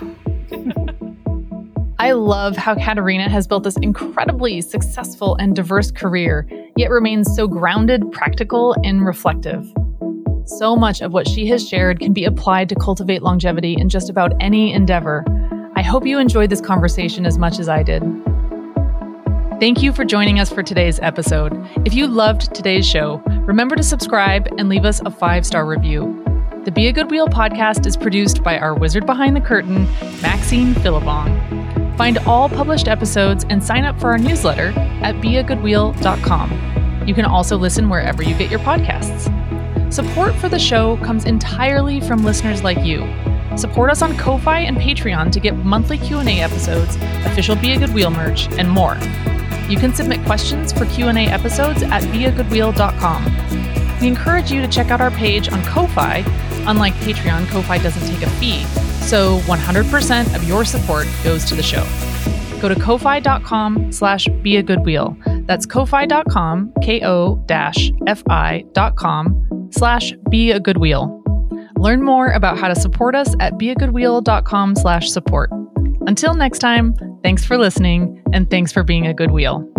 I love how Katarina has built this incredibly successful and diverse career, yet remains so grounded, practical, and reflective. So much of what she has shared can be applied to cultivate longevity in just about any endeavor. I hope you enjoyed this conversation as much as I did. Thank you for joining us for today's episode. If you loved today's show, remember to subscribe and leave us a 5-star review. The Be a Good Wheel podcast is produced by our wizard behind the curtain, Maxine Philippon. Find all published episodes and sign up for our newsletter at beagoodwheel.com. You can also listen wherever you get your podcasts. Support for the show comes entirely from listeners like you. Support us on Ko-Fi and Patreon to get monthly Q&A episodes, official Be a Good Wheel merch, and more. You can submit questions for Q&A episodes at beagoodwheel.com. We encourage you to check out our page on Ko-Fi. Unlike Patreon, Ko-Fi doesn't take a fee, so 100% of your support goes to the show. Go to ko-fi.com/beagoodwheel. That's ko-fi.com, ko-fi.com/beagoodwheel. Learn more about how to support us at beagoodwheel.com/support. Until next time, thanks for listening, and thanks for being a good wheel.